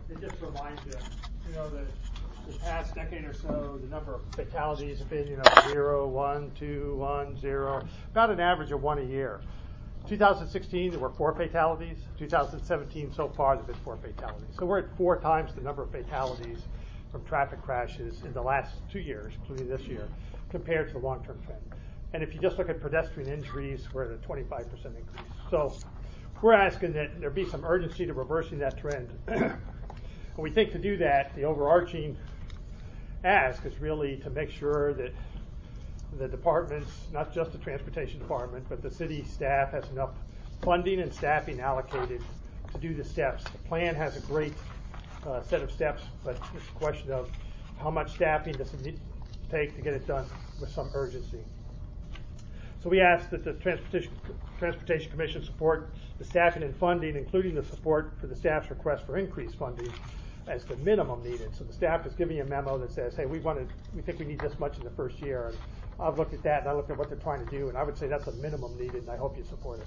it just reminds you, the past decade or so, the number of fatalities have been, 0, 1, 2, 1, 0, about an average of 1 a year. 2016, there were 4 fatalities. 2017, so far, there have been 4 fatalities. So we're at 4 times the number of fatalities from traffic crashes in the last 2 years, including this year, compared to the long-term trend. And if you just look at pedestrian injuries, we're at a 25% increase. So we're asking that there be some urgency to reversing that trend. And we think to do that, the overarching ask is really to make sure that the departments, not just the transportation department, but the city staff has enough funding and staffing allocated to do the steps. The plan has a great set of steps, but it's a question of how much staffing does it take to get it done with some urgency. So we ask that the Transportation Commission support the staffing and funding, including the support for the staff's request for increased funding as the minimum needed. So the staff is giving a memo that says, hey, we think we need this much in the first year. And I've looked at that, and I looked at what they're trying to do, and I would say that's a minimum needed, and I hope you support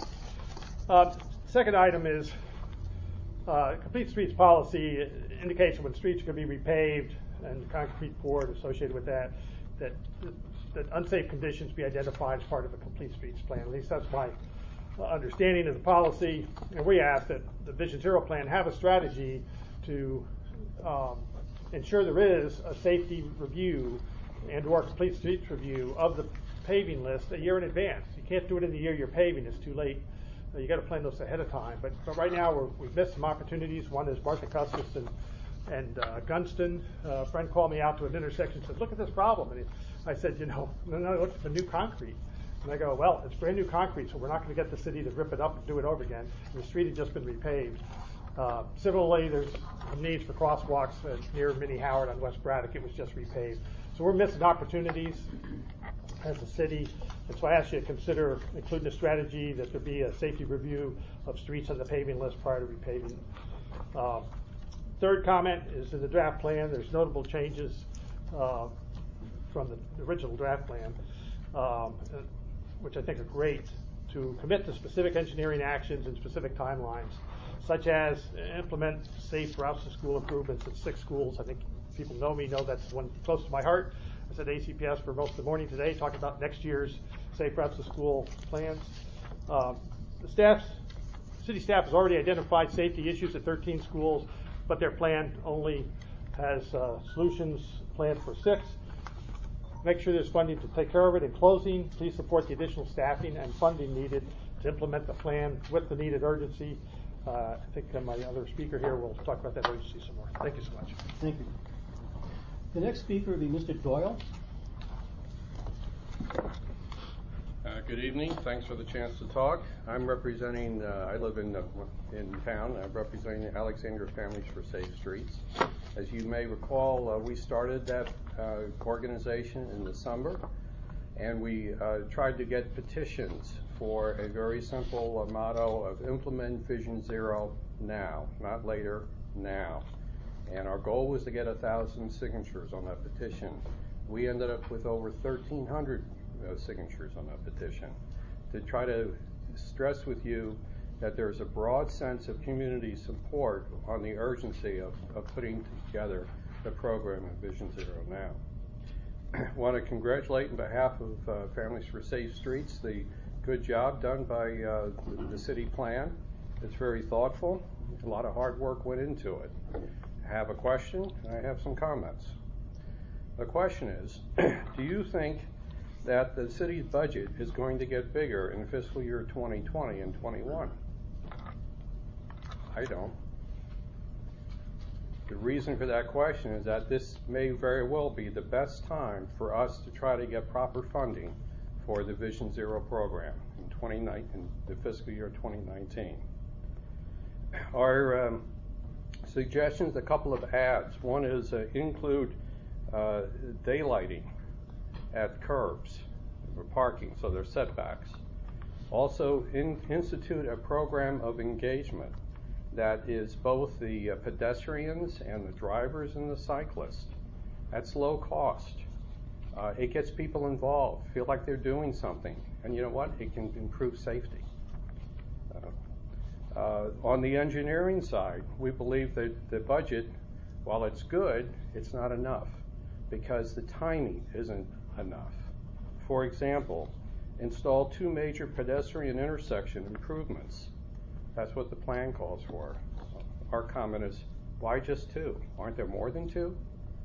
it. Second item is Complete Streets policy indicates when streets are going to be repaved and concrete poured associated with that unsafe conditions be identified as part of a Complete Streets plan. At least that's my understanding of the policy. And we ask that the Vision Zero plan have a strategy to ensure there is a safety review and or Complete Streets review of the paving list a year in advance. You can't do it in the year you're paving. It's too late. You got to plan those ahead of time. But right now we've missed some opportunities. One is Martha Custis and Gunston. A friend called me out to an intersection and said, look at this problem. And I said, no, look at the new concrete. And I go, well, it's brand new concrete, so we're not going to get the city to rip it up and do it over again. And the street had just been repaved. Similarly, there's some needs for crosswalks near Minnie Howard on West Braddock. It was just repaved. So we're missing opportunities as a city. And so I ask you to consider including a strategy that there be a safety review of streets on the paving list prior to repaving. Third comment is in the draft plan. There's notable changes from the original draft plan, which I think are great, to commit to specific engineering actions and specific timelines, such as implement safe routes to school improvements in 6 schools. I think people know that's one close to my heart. I said ACPS for most of the morning today, talking about next year's safe routes to school plans. The city staff has already identified safety issues at 13 schools, but their plan only has solutions planned for 6. Make sure there's funding to take care of it. In closing, please support the additional staffing and funding needed to implement the plan with the needed urgency. I think my other speaker here will talk about that urgency some more. Thank you so much. Thank you. The next speaker will be Mr. Doyle. Good evening. Thanks for the chance to talk. I'm representing, I live in town. I'm representing the Alexandria Families for Safe Streets. As you may recall, we started that organization in the summer, and we tried to get petitions for a very simple motto of implement Vision Zero now, not later, now. And our goal was to get 1,000 signatures on that petition. We ended up with over 1,300 signatures on that petition to try to stress with you that there's a broad sense of community support on the urgency of putting together the program of Vision Zero now. I want to congratulate on behalf of Families for Safe Streets the good job done by the city plan. It's very thoughtful. A lot of hard work went into it. I have a question, and I have some comments. The question is, do you think that the city's budget is going to get bigger in fiscal year 2020 and 21? I don't. The reason for that question is that this may very well be the best time for us to try to get proper funding for the Vision Zero program in the fiscal year 2019. Our suggestions, a couple of adds. One is include daylighting at curbs for parking, so there's setbacks. Also, institute a program of engagement that is both the pedestrians and the drivers and the cyclists. That's low cost. It gets people involved, feel like they're doing something, and you know what? It can improve safety. On the engineering side, we believe that the budget, while it's good, it's not enough because the timing isn't enough. For example, install 2 major pedestrian intersection improvements. That's what the plan calls for. Our comment is, why just 2? Aren't there more than 2?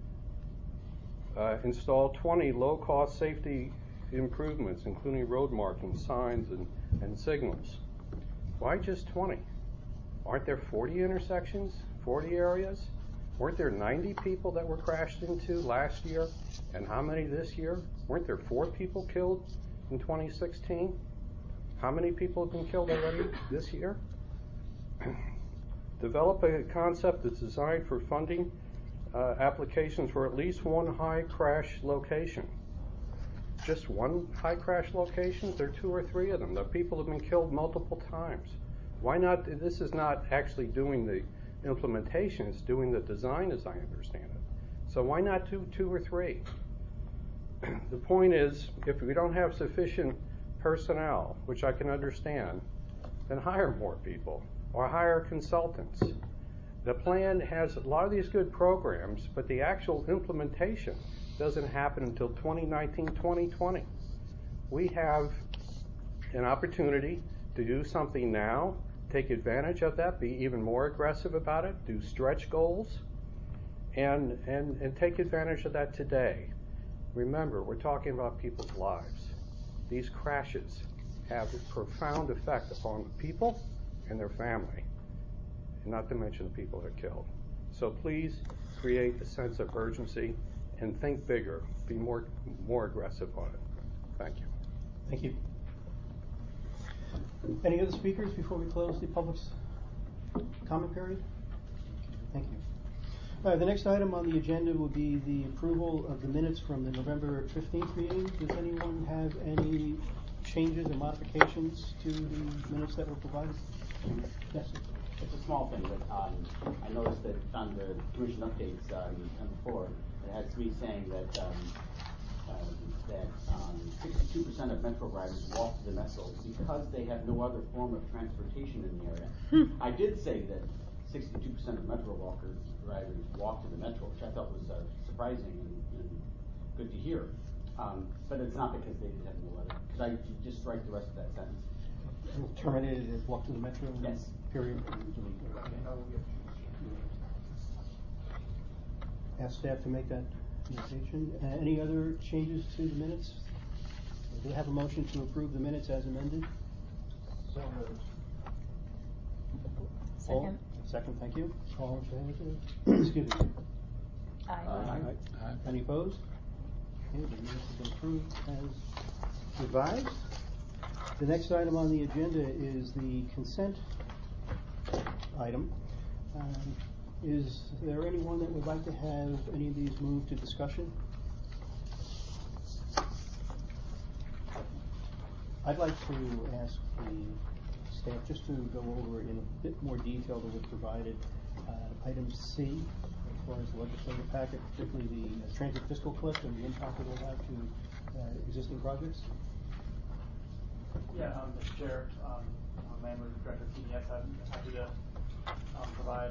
Install 20 low-cost safety improvements, including road markings, signs, and signals. Why just 20? Aren't there 40 intersections, 40 areas? Weren't there 90 people that were crashed into last year? And how many this year? Weren't there 4 people killed in 2016? How many people have been killed already this year? Develop a concept that's designed for funding applications for at least 1 high crash location. Just 1 high crash location? There are 2 or 3 of them. The people have been killed multiple times. Why not? This is not actually doing the implementation, it's doing the design as I understand it. So why not do 2 or 3? The point is, if we don't have sufficient personnel, which I can understand, then hire more people or hire consultants. The plan has a lot of these good programs, but the actual implementation doesn't happen until 2019, 2020. We have an opportunity to do something now, take advantage of that, be even more aggressive about it, do stretch goals, and take advantage of that today. Remember, we're talking about people's lives. These crashes have a profound effect upon the people and their family, and not to mention the people that are killed. So please create a sense of urgency and think bigger, be more aggressive on it. Thank you. Thank you. Any other speakers before we close the public's comment period? Thank you. All right, the next item on the agenda will be the approval of the minutes from the November 15th meeting. Does anyone have any changes or modifications to the minutes that were provided? Yes. It's a small thing, but I noticed that on the commission updates on before, it has me saying that 62% of Metro riders walk to the Metro because they have no other form of transportation in the area. I did say that 62% of Metro riders walk to the Metro, which I thought was surprising and good to hear. But it's not because they have no other. Could I just write the rest of that sentence? Terminated as walk to the Metro? Yes. Period. Ask staff to make that notation. Any other changes to the minutes? Do we have a motion to approve the minutes as amended? So moved. Second. Second, thank you. All in favor? Excuse me. Aye. Any opposed? Okay, the minutes have been approved as revised. The next item on the agenda is the consent item. Is there anyone that would like to have any of these moved to discussion? I'd like to ask the staff just to go over in a bit more detail than was provided item C as far as the legislative packet, particularly the transit fiscal cliff and the impact it will have to existing projects. Yeah, Mr. Chair, Landry, Director of TDS, I'm happy to provide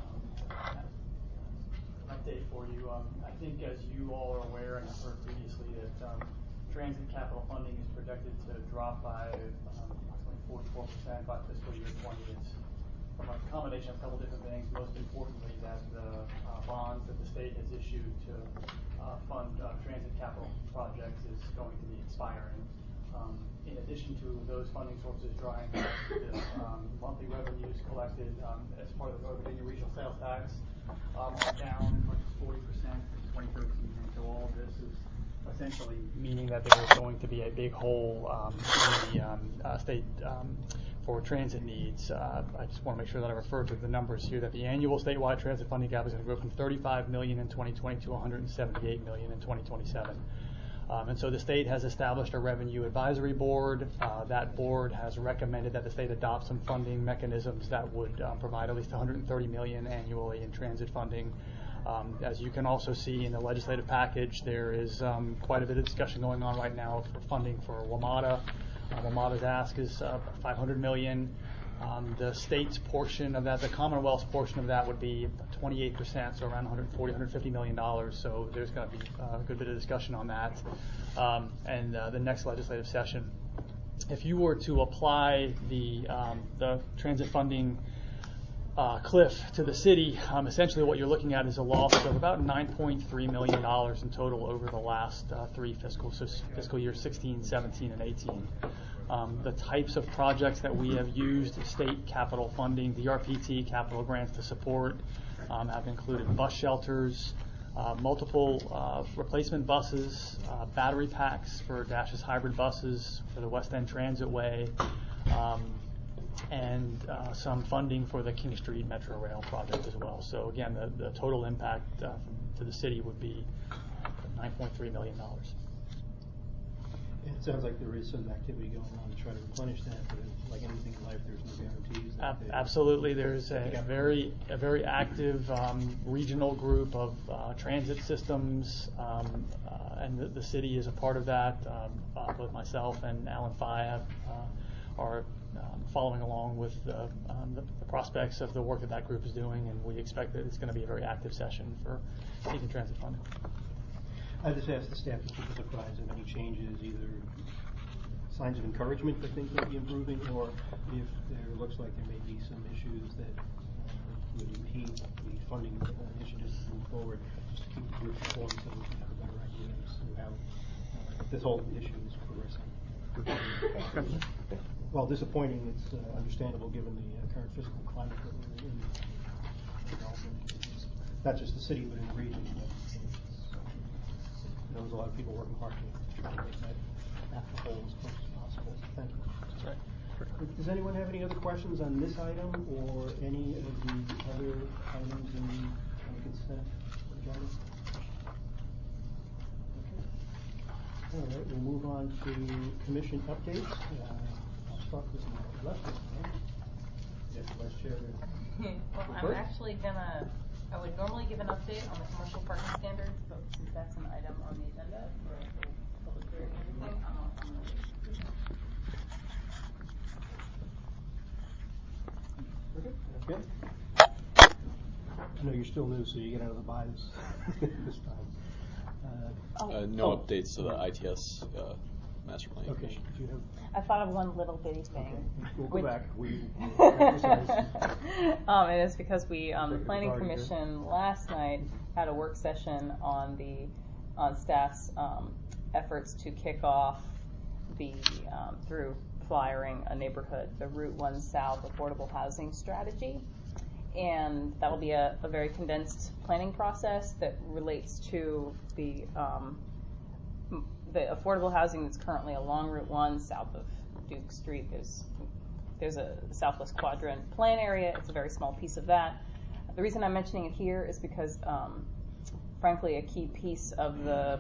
an update for you. I think as you all are aware and have heard previously that transit capital funding is projected to drop by approximately 44% by fiscal year 20. It's from a combination of a couple different things, most importantly that the bonds that the state has issued to fund transit capital projects is going to be expiring. In addition to those funding sources drying up, the monthly revenues collected as part of the Virginia Regional Sales Tax are down as much as 40% since 2013. And so all of this is essentially meaning that there is going to be a big hole in the state for transit needs. I just want to make sure that I refer to the numbers here, that the annual statewide transit funding gap is going to grow from $35 million in 2020 to $178 million in 2027. And so the state has established a revenue advisory board. That board has recommended that the state adopt some funding mechanisms that would provide at least $130 million annually in transit funding. As you can also see in the legislative package, there is quite a bit of discussion going on right now for funding for WMATA. WMATA's ask is $500 million. The state's portion of that, the Commonwealth's portion of that would be 28%, so around $150 million. So there's going to be a good bit of discussion on that. And the next legislative session, if you were to apply the transit funding cliff to the city, essentially what you're looking at is a loss of about $9.3 million in total over the last three fiscal years 16, 17, and 18. The types of projects that we have used state capital funding, DRPT capital grants to support, have included bus shelters, multiple replacement buses, battery packs for Dash's hybrid buses for the West End Transitway, and some funding for the King Street Metro Rail project as well. So again, the total impact to the city would be $9.3 million. It sounds like there is some activity going on to try to replenish that, but like anything in life, there's no guarantees. Absolutely, there's a very active regional group of transit systems, and the city is a part of that. Both myself and Alan Faya are following along with the prospects of the work that group is doing, and we expect that it's going to be a very active session for seeking transit funding. I just asked the staff to keep us apprised of any changes, either signs of encouragement that things may be improving, or if there looks like there may be some issues that would impede the funding initiatives to move forward, just to keep the group informed so we can have a better idea as to how this whole issue is progressing. While disappointing, it's understandable given the current fiscal climate that we're in. Not just the city, but in the region. There's a lot of people working hard to try to make that after whole as close as possible. Thank you. That's right. Does anyone have any other questions on this item or any of the other items in the consent agenda? Okay. All right, we'll move on to commission updates. I'll start with my left hand. Yes, Vice Chair. Well, I'm actually I would normally give an update on the commercial parking standards, but since that's an item on the agenda for the public hearing and everything, I'm going to Okay. I know you're still new, so you get out of the bias this time. No updates to the ITS master plan. Okay. Do you have? I thought of one little bitty thing. Okay. We'll go back. And it's because the Planning Commission last night had a work session on staff's efforts to kick off through flyering a neighborhood, the Route 1 South Affordable Housing Strategy. And that will be a very condensed planning process that relates to the affordable housing that's currently along Route 1 south of Duke Street. There's a Southwest Quadrant plan area. It's a very small piece of that. The reason I'm mentioning it here is because, frankly, a key piece of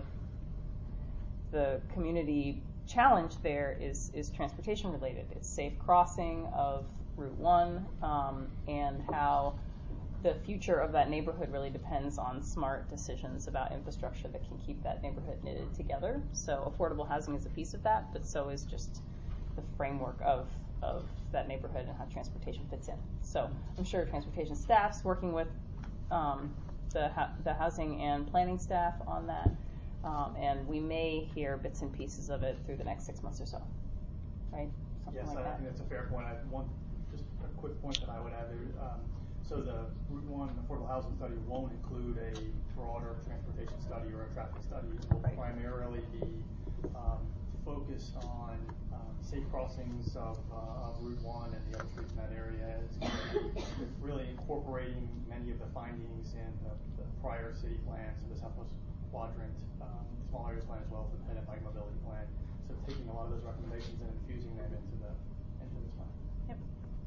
the community challenge there is transportation related. It's safe crossing of Route 1 and how the future of that neighborhood really depends on smart decisions about infrastructure that can keep that neighborhood knitted together. So affordable housing is a piece of that, but so is just the framework of that neighborhood and how transportation fits in. So I'm sure transportation staff's working with the housing and planning staff on that, and we may hear bits and pieces of it through the next 6 months or so, right? Something Yes, like I that. think that's a fair point. I have just a quick point that I would add there. So the Route 1 affordable housing study won't include a broader transportation study or a traffic study. It will primarily be focused on safe crossings of Route 1 and the other streets in that area. It's really incorporating many of the findings in the prior city plans, so the Southwest Quadrant, small areas plan, as well as the Penn and Bike Mobility Plan. So taking a lot of those recommendations and infusing them into this plan. Yep.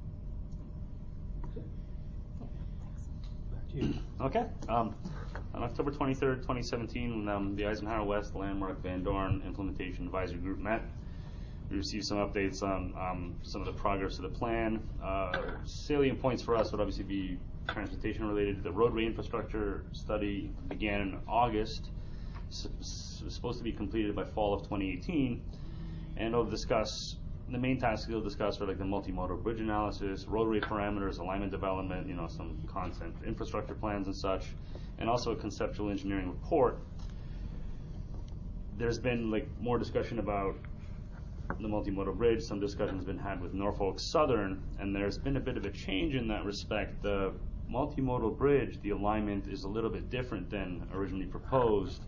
Okay. On October 23rd, 2017, when the Eisenhower West Landmark Van Dorn Implementation Advisory Group met, we received some updates on some of the progress of the plan. Salient points for us would obviously be transportation related. The roadway infrastructure study began in August, was supposed to be completed by fall of 2018, and it'll discuss the main tasks we'll discuss are like the multimodal bridge analysis, roadway parameters, alignment development, some content infrastructure plans and such, and also a conceptual engineering report. There's been more discussion about the multimodal bridge. Some discussion has been had with Norfolk Southern, and there's been a bit of a change in that respect. The multimodal bridge, the alignment is a little bit different than originally proposed.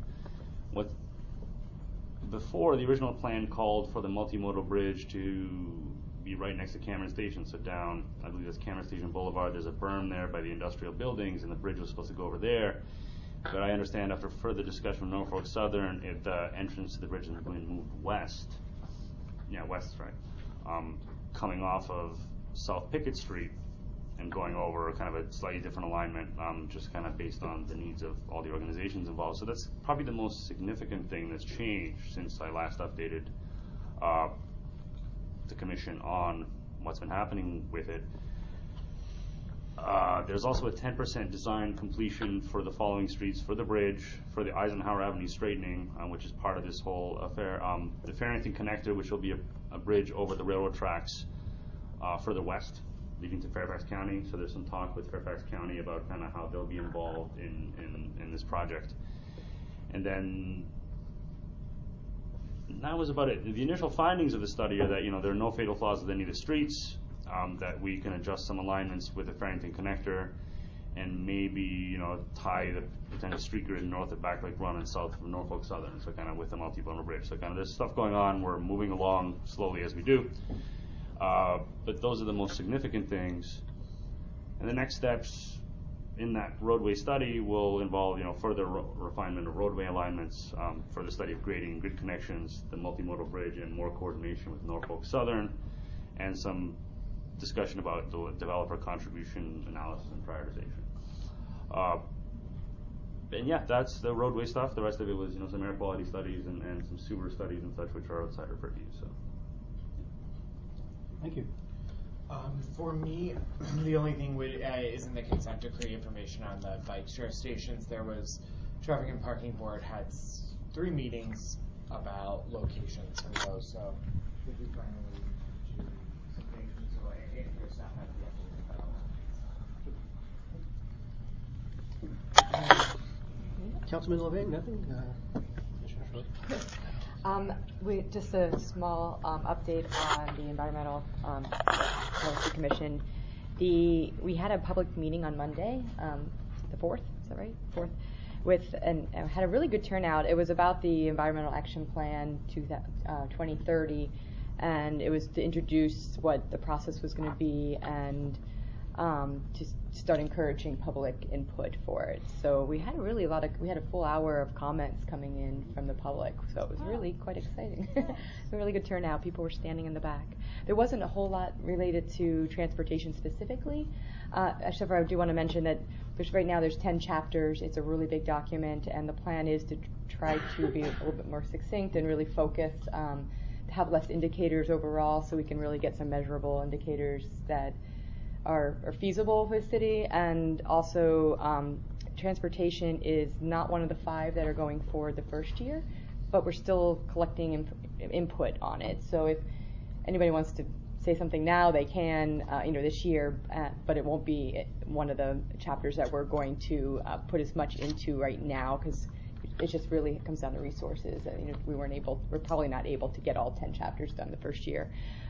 Before, the original plan called for the multimodal bridge to be right next to Cameron Station, so down, I believe that's Cameron Station Boulevard. There's a berm there by the industrial buildings, and the bridge was supposed to go over there. But I understand after further discussion with Norfolk Southern, the entrance to the bridge is going to move west. Yeah, west, right. Coming off of South Pickett Street and going over kind of a slightly different alignment, just kind of based on the needs of all the organizations involved. So that's probably the most significant thing that's changed since I last updated the commission on what's been happening with it. There's also a 10% design completion for the following streets for the bridge, for the Eisenhower Avenue straightening, which is part of this whole affair. The Farrington Connector, which will be a bridge over the railroad tracks further west, leading to Fairfax County. So there's some talk with Fairfax County about kind of how they'll be involved in this project. And then that was about it. The initial findings of the study are that there are no fatal flaws with any of the streets, that we can adjust some alignments with the Farrington Connector, and maybe tie the potential street grid north of Back Lake Run and south of Norfolk Southern, so kind of with the multimodal bridge. So kind of there's stuff going on. We're moving along slowly as we do. But those are the most significant things. And the next steps in that roadway study will involve, further refinement of roadway alignments, further study of grading and grid connections, the multimodal bridge, and more coordination with Norfolk Southern, and some discussion about the developer contribution analysis and prioritization. And yeah, that's the roadway stuff. The rest of it was, some air quality studies and some sewer studies and such, which are outside our purview. So. Thank you. For me, the only thing is in the consent decree information on the bike share stations. There was Traffic and Parking Board had 3 meetings about locations for those. So should we finally choose locations? So if your staff has the update. Councilman Levine, nothing? Just a small update on the Environmental Policy Commission. We had a public meeting on Monday, the 4th, is that right? 4th, and had a really good turnout. It was about the Environmental Action Plan 2030, and it was to introduce what the process was going to be and to start encouraging public input for it. So we had we had a full hour of comments coming in from the public, so it was really quite exciting. A really good turnout. People were standing in the back. There wasn't a whole lot related to transportation specifically, except for I do want to mention that right now there's 10 chapters. It's a really big document, and the plan is to try to be a little bit more succinct and really focus, to have less indicators overall, so we can really get some measurable indicators that are feasible for the city. And also transportation is not one of the 5 that are going forward the first year, but we're still collecting input on it. So if anybody wants to say something now, they can, this year, but it won't be one of the chapters that we're going to put as much into right now, because it just really comes down to resources. We're probably not able to get all 10 chapters done the first year.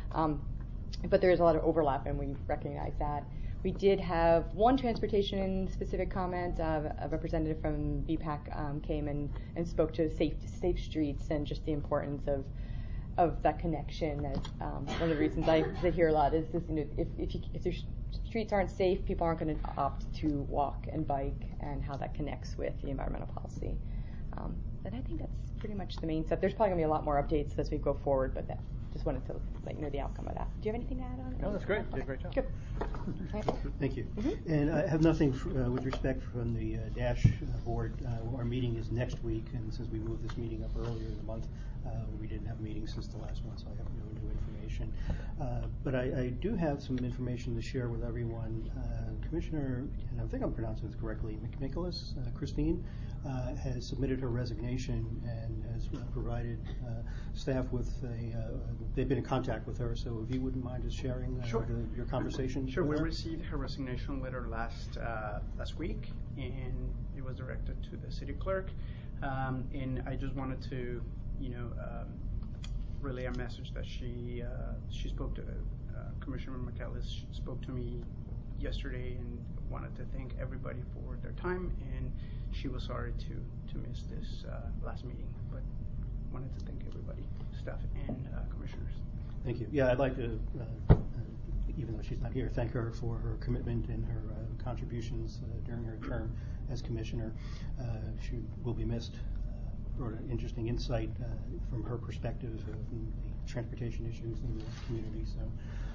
But there is a lot of overlap, and we recognize that. We did have one transportation-specific comment. A representative from BPAC came and spoke to safe streets and just the importance of that connection. As one of the reasons I hear a lot is this: if your streets aren't safe, people aren't going to opt to walk and bike, and how that connects with the environmental policy. But I think that's pretty much the main stuff. There's probably going to be a lot more updates as we go forward, but just wanted to let you know the outcome of that. Do you have anything to add on it? No, that's great. You did a great job. Good. Thank you. And I have nothing with respect from the DASH board. Our meeting is next week, and since we moved this meeting up earlier in the month, we didn't have a meeting since the last one, so I have no new information. information. But I do have some information to share with everyone. Commissioner, and I think I'm pronouncing this correctly, McNicholas, Christine, has submitted her resignation and has provided staff with they've been in contact with her, so if you wouldn't mind just sharing Sure. your conversation. Sure, with we her. received her resignation letter last week, and it was directed to the city clerk. And I just wanted to, relay a message that she spoke to Commissioner McAllis spoke to me yesterday and wanted to thank everybody for their time, and she was sorry to miss this last meeting, but wanted to thank everybody, staff and commissioners. Thank you. Yeah, I'd like to, even though she's not here, thank her for her commitment and her contributions during her term as commissioner. She will be missed. Brought an interesting insight from her perspective of the transportation issues in the community, so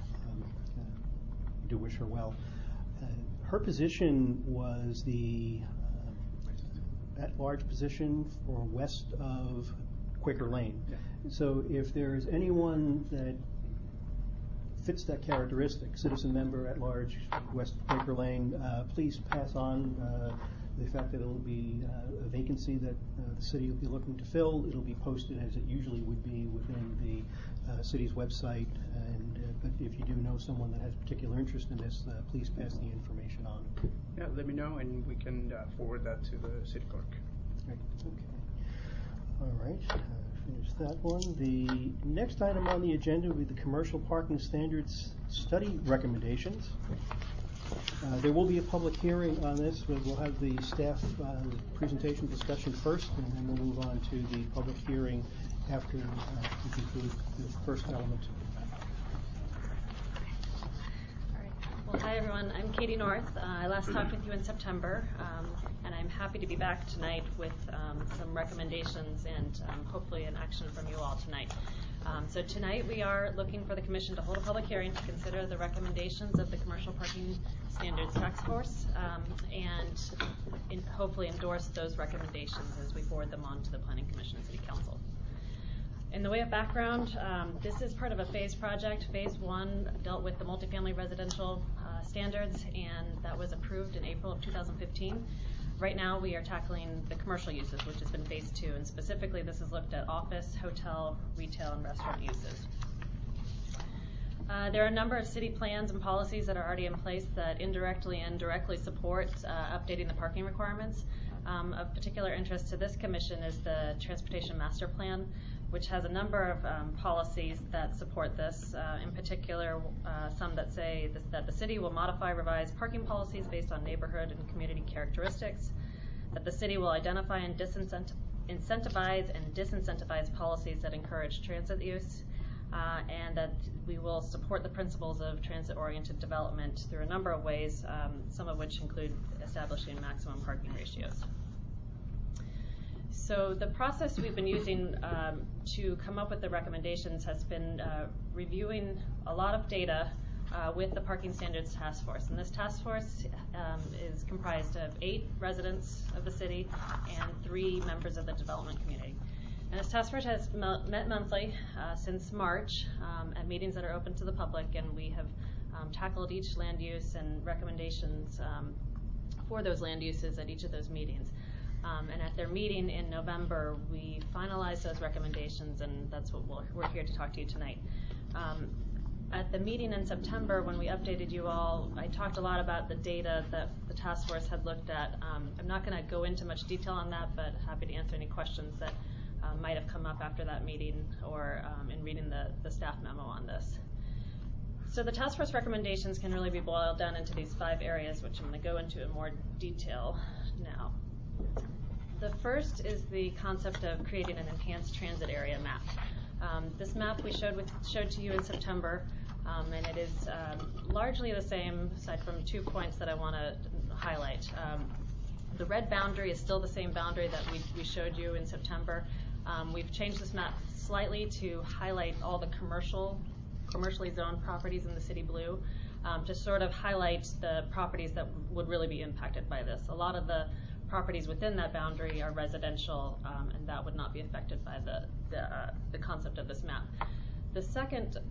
do wish her well. Her position was the at-large position for west of Quaker Lane. Yeah. So if there's anyone that fits that characteristic, citizen member at large, west of Quaker Lane, please pass on the fact that it'll be a vacancy that the city will be looking to fill. It'll be posted as it usually would be within the city's website. And but if you do know someone that has particular interest in this, please pass the information on. Yeah, let me know, and we can forward that to the city clerk. Great. Okay. All right. Finish that one. The next item on the agenda will be the commercial parking standards study recommendations. There will be a public hearing on this, but we'll have the staff presentation discussion first, and then we'll move on to the public hearing after we conclude the first element. All right. Well, hi everyone. I'm Katie North. I last talked with you in September, and I'm happy to be back tonight with some recommendations and hopefully an action from you all tonight. So tonight we are looking for the Commission to hold a public hearing to consider the recommendations of the Commercial Parking Standards Task Force and hopefully endorse those recommendations as we forward them on to the Planning Commission and City Council. In the way of background, this is part of a phased project. Phase 1 dealt with the multifamily residential standards, and that was approved in April of 2015. Right now we are tackling the commercial uses, which has been phase 2, and specifically this has looked at office, hotel, retail, and restaurant uses. There are a number of city plans and policies that are already in place that indirectly and directly support updating the parking requirements. Of particular interest to this commission is the Transportation Master Plan, which has a number of policies that support this. In particular, some that say that the city will modify revised parking policies based on neighborhood and community characteristics, that the city will identify and incentivize and disincentivize policies that encourage transit use, and that we will support the principles of transit-oriented development through a number of ways, some of which include establishing maximum parking ratios. So the process we've been using to come up with the recommendations has been reviewing a lot of data with the Parking Standards Task Force. And this task force is comprised of 8 residents of the city and 3 members of the development community. And this task force has met monthly since March at meetings that are open to the public, and we have tackled each land use and recommendations for those land uses at each of those meetings. And at their meeting in November, we finalized those recommendations, and that's what we're here to talk to you tonight. At the meeting in September, when we updated you all, I talked a lot about the data that the task force had looked at. I'm not going to go into much detail on that, but happy to answer any questions that might have come up after that meeting or in reading the staff memo on this. So the task force recommendations can really be boiled down into these 5 areas, which I'm going to go into in more detail now. The first is the concept of creating an enhanced transit area map. This map we showed to you in September, and it is largely the same, aside from 2 points that I want to highlight. The red boundary is still the same boundary that we showed you in September. We've changed this map slightly to highlight all the commercially zoned properties in the city blue, to sort of highlight the properties that would really be impacted by this. A lot of the properties within that boundary are residential, and that would not be affected by the concept of this map. The second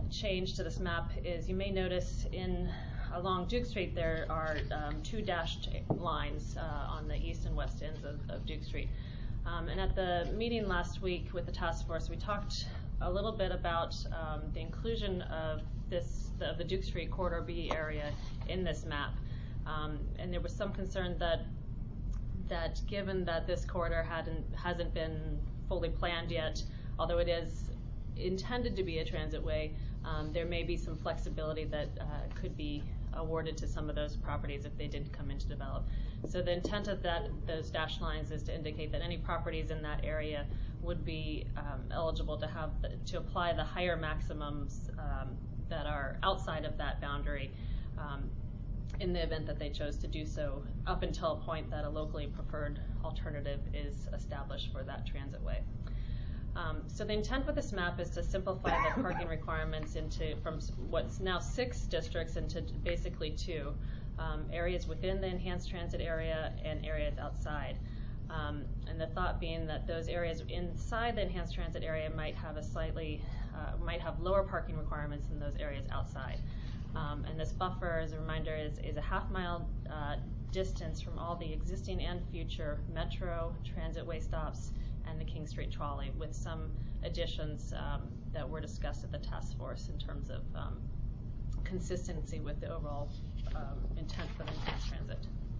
change to this map is you may notice along Duke Street there are 2 dashed lines on the east and west ends of Duke Street. And at the meeting last week with the task force, we talked a little bit about the inclusion of the Duke Street Corridor B area in this map. And there was some concern that given that this corridor hasn't been fully planned yet, although it is intended to be a transit way, there may be some flexibility that could be awarded to some of those properties if they did come into develop. So the intent of those dashed lines is to indicate that any properties in that area would be eligible to apply the higher maximums that are outside of that boundary in the event that they chose to do so, up until a point that a locally preferred alternative is established for that transit way. So the intent with this map is to simplify the parking requirements from what's now 6 districts into basically 2, areas within the enhanced transit area and areas outside. And the thought being that those areas inside the enhanced transit area might have might have lower parking requirements than those areas outside. And this buffer, as a reminder, is a half-mile distance from all the existing and future metro transitway stops and the King Street trolley, with some additions that were discussed at the task force in terms of consistency with the overall intent for the enhanced transit.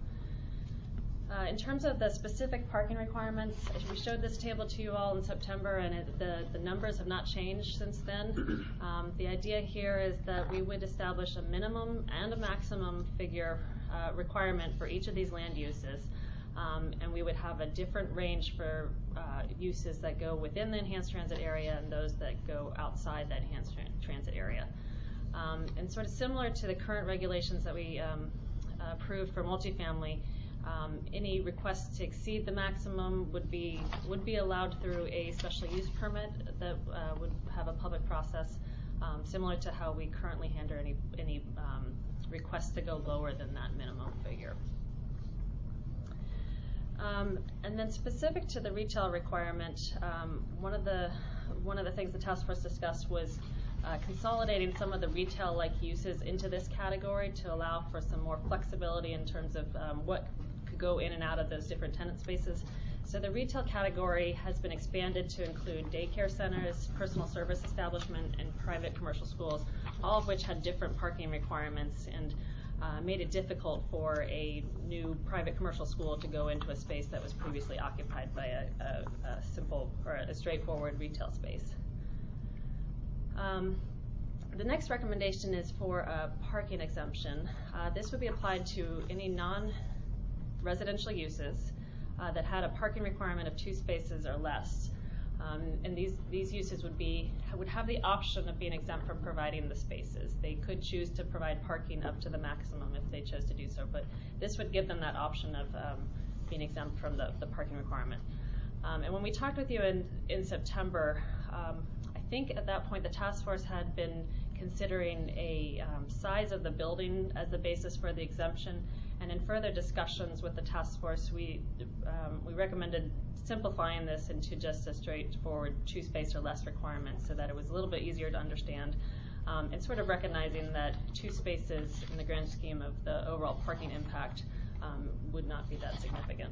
In terms of the specific parking requirements, we showed this table to you all in September, and the numbers have not changed since then. The idea here is that we would establish a minimum and a maximum figure requirement for each of these land uses, and we would have a different range for uses that go within the enhanced transit area and those that go outside that enhanced transit area. And sort of similar to the current regulations that we approved for multifamily, any requests to exceed the maximum would be allowed through a special use permit that would have a public process, similar to how we currently handle any requests to go lower than that minimum figure. And then specific to the retail requirement, one of the things the task force discussed was consolidating some of the retail-like uses into this category to allow for some more flexibility in terms of what could go in and out of those different tenant spaces. So the retail category has been expanded to include daycare centers, personal service establishment, and private commercial schools, all of which had different parking requirements and made it difficult for a new private commercial school to go into a space that was previously occupied by a simple or a straightforward retail space. The next recommendation is for a parking exemption. This would be applied to any non-residential uses that had a parking requirement of 2 spaces or less. And these uses would have the option of being exempt from providing the spaces. They could choose to provide parking up to the maximum if they chose to do so, but this would give them that option of being exempt from the parking requirement. And when we talked with you in September, I think at that point the task force had been considering a size of the building as the basis for the exemption, and in further discussions with the task force, we recommended simplifying this into just a straightforward 2 space or less requirement so that it was a little bit easier to understand, and sort of recognizing that 2 spaces in the grand scheme of the overall parking impact would not be that significant.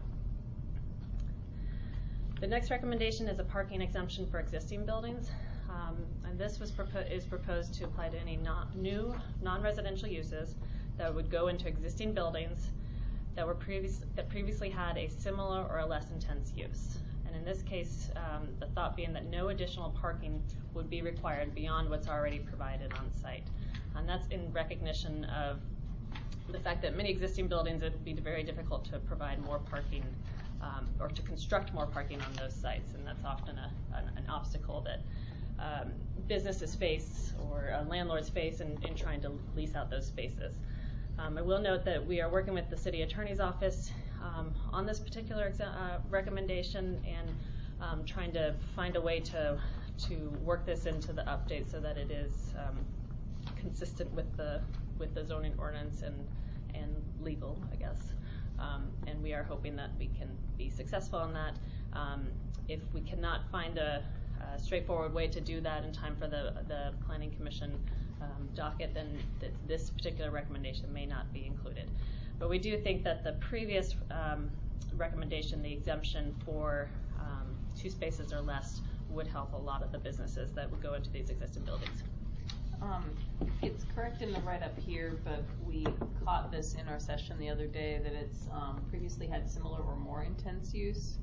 The next recommendation is a parking exemption for existing buildings, and this is proposed to apply to any new non-residential uses that would go into existing buildings that previously had a similar or a less intense use. And in this case, the thought being that no additional parking would be required beyond what's already provided on site. And that's in recognition of the fact that many existing buildings, it would be very difficult to provide more parking or to construct more parking on those sites, and that's often an obstacle that businesses face or landlords face in trying to lease out those spaces. I will note that we are working with the City Attorney's Office on this particular recommendation and trying to find a way to work this into the update so that it is consistent with the zoning ordinance and legal, I guess. And we are hoping that we can be successful in that. If we cannot find a straightforward way to do that in time for the Planning Commission docket, then this particular recommendation may not be included. But we do think that the previous recommendation, the exemption for 2 spaces or less, would help a lot of the businesses that would go into these existing buildings. It's correct in the write-up here, but we caught this in our session the other day that it's previously had similar or more intense use.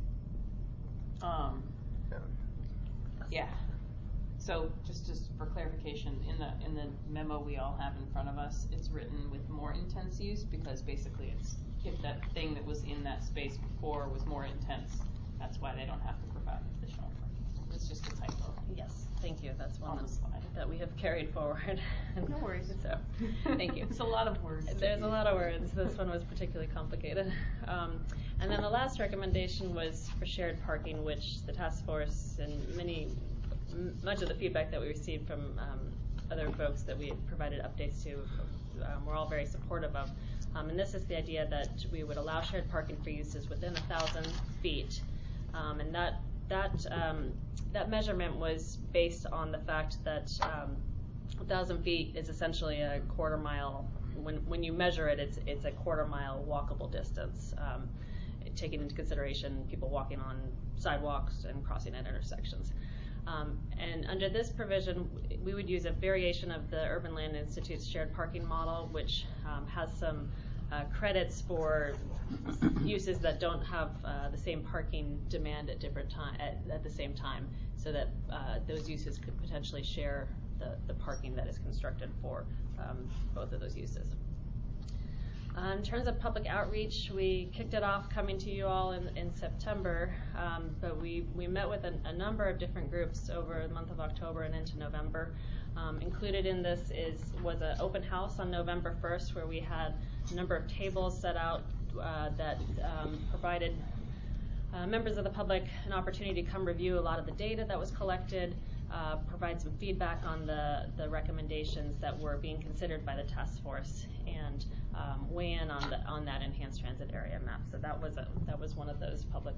Yeah. So just for clarification, in the memo we all have in front of us, it's written with more intense use because basically it's if that thing that was in that space before was more intense, that's why they don't have to provide additional parking. It's just a typo. Yes, thank you. That's one on the slide that we have carried forward. No worries. So, thank you. It's a lot of words. There's a lot of words. This one was particularly complicated. And then the last recommendation was for shared parking, which the task force and much of the feedback that we received from other folks that we had provided updates to, we're all very supportive of. And this is the idea that we would allow shared parking for uses within 1,000 feet, and that measurement was based on the fact that 1,000 feet is essentially a quarter mile. When you measure it, it's a quarter mile walkable distance, taking into consideration people walking on sidewalks and crossing at intersections. And under this provision, we would use a variation of the Urban Land Institute's shared parking model, which has some credits for uses that don't have the same parking demand at different at the same time, so that those uses could potentially share the parking that is constructed for both of those uses. In terms of public outreach, we kicked it off coming to you all in September, but we met with a number of different groups over the month of October and into November. Included in this was an open house on November 1st, where we had a number of tables set out that provided members of the public an opportunity to come review a lot of the data that was collected, provide some feedback on the recommendations that were being considered by the task force, and weigh in on that enhanced transit area map. So that was one of those public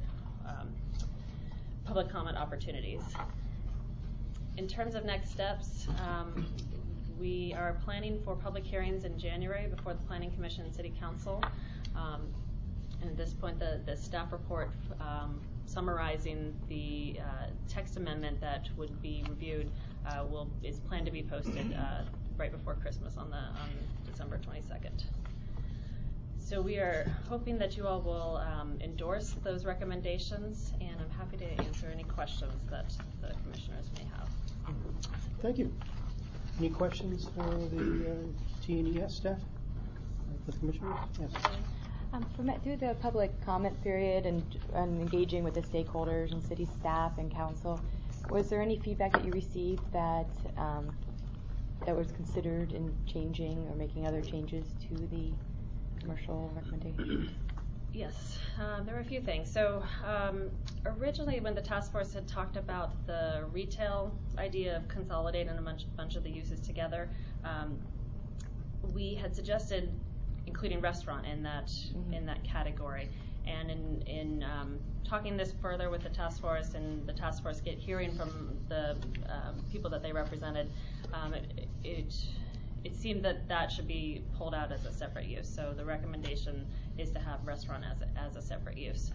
comment opportunities. In terms of next steps, we are planning for public hearings in January before the Planning Commission and City Council. And at this point, the staff report summarizing the text amendment that would be reviewed is planned to be posted right before Christmas on December 22nd. So we are hoping that you all will endorse those recommendations, and I'm happy to answer any questions that the commissioners may have. Thank you. Any questions for the TNES staff? For the commissioners? Yes. Through the public comment period and engaging with the stakeholders and city staff and council, was there any feedback that you received that was considered in changing or making other changes to the commercial recommendations? Yes, there were a few things. So originally, when the task force had talked about the retail idea of consolidating a bunch of the uses together, we had suggested including restaurant in that category. And in talking this further with the task force and the task force hearing from the people that they represented, it seemed that should be pulled out as a separate use. So the recommendation is to have restaurant as a separate use.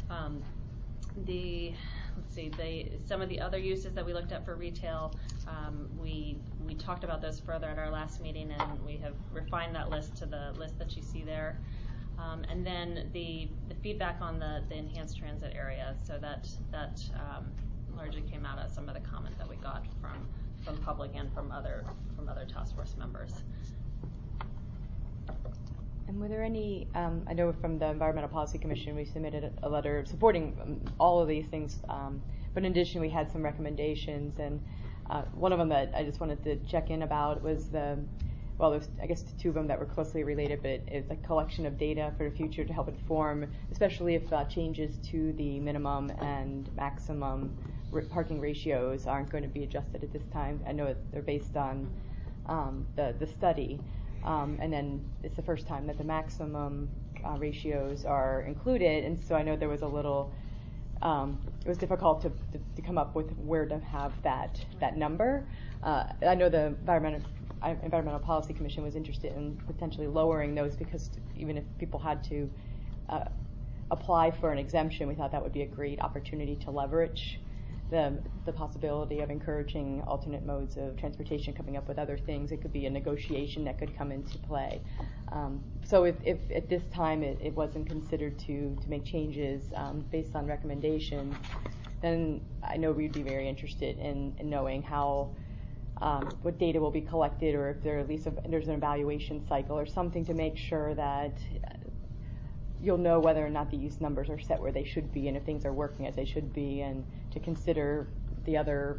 Some of the other uses that we looked at for retail, we talked about those further at our last meeting, and we have refined that list to the list that you see there. And then the feedback on the enhanced transit area, so that largely came out of some of the comment that we got from public and from other task force members. And were there any, I know from the Environmental Policy Commission we submitted a letter supporting all of these things, but in addition we had some recommendations, and one of them that I just wanted to check in about was there's I guess 2 of them that were closely related, but it's a collection of data for the future to help inform, especially if changes to the minimum and maximum parking ratios aren't going to be adjusted at this time. I know they're based on the study, and then it's the first time that the maximum ratios are included, and so I know there was a little it was difficult to come up with where to have that number. I know the Environmental Policy Commission was interested in potentially lowering those, because even if people had to apply for an exemption, we thought that would be a great opportunity to leverage the possibility of encouraging alternate modes of transportation, coming up with other things. It could be a negotiation that could come into play. So if at this time it wasn't considered to make changes based on recommendations, then I know we'd be very interested in knowing how what data will be collected, or if there's an evaluation cycle or something to make sure that you'll know whether or not these numbers are set where they should be, and if things are working as they should be, and to consider the other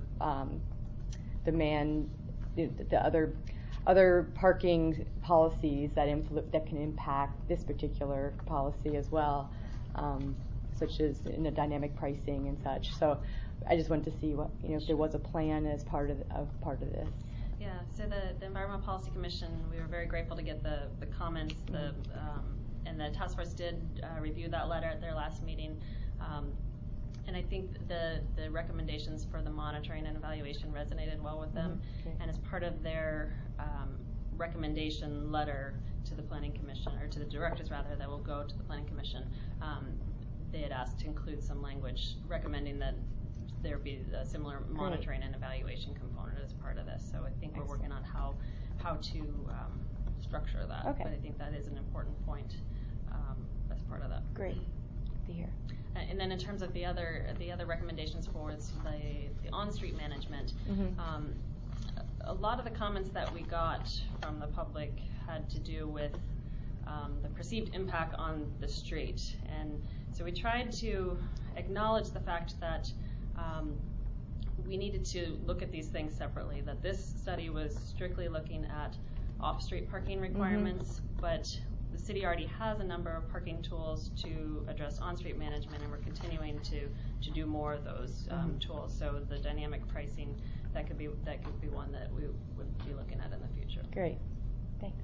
other parking policies that can impact this particular policy as well, such as dynamic pricing and such. So I just wanted to see what, if there was a plan as part of this. Yeah, so the Environmental Policy Commission, we were very grateful to get the comments, and the task force did review that letter at their last meeting. And I think the recommendations for the monitoring and evaluation resonated well with them. Okay. And as part of their recommendation letter to the Planning Commission, or to the directors rather, that will go to the Planning Commission, they had asked to include some language recommending that there be a similar monitoring and evaluation component as part of this. So I think we're working on how to structure that. Okay. But I think that is an important point as part of that. Great to hear. And then in terms of the other recommendations for the on-street management, a lot of the comments that we got from the public had to do with the perceived impact on the street. And so we tried to acknowledge the fact that we needed to look at these things separately, that this study was strictly looking at off-street parking requirements, but the city already has a number of parking tools to address on-street management, and we're continuing to do more of those tools. So the dynamic pricing, that could be one that we would be looking at in the future. Great, thanks.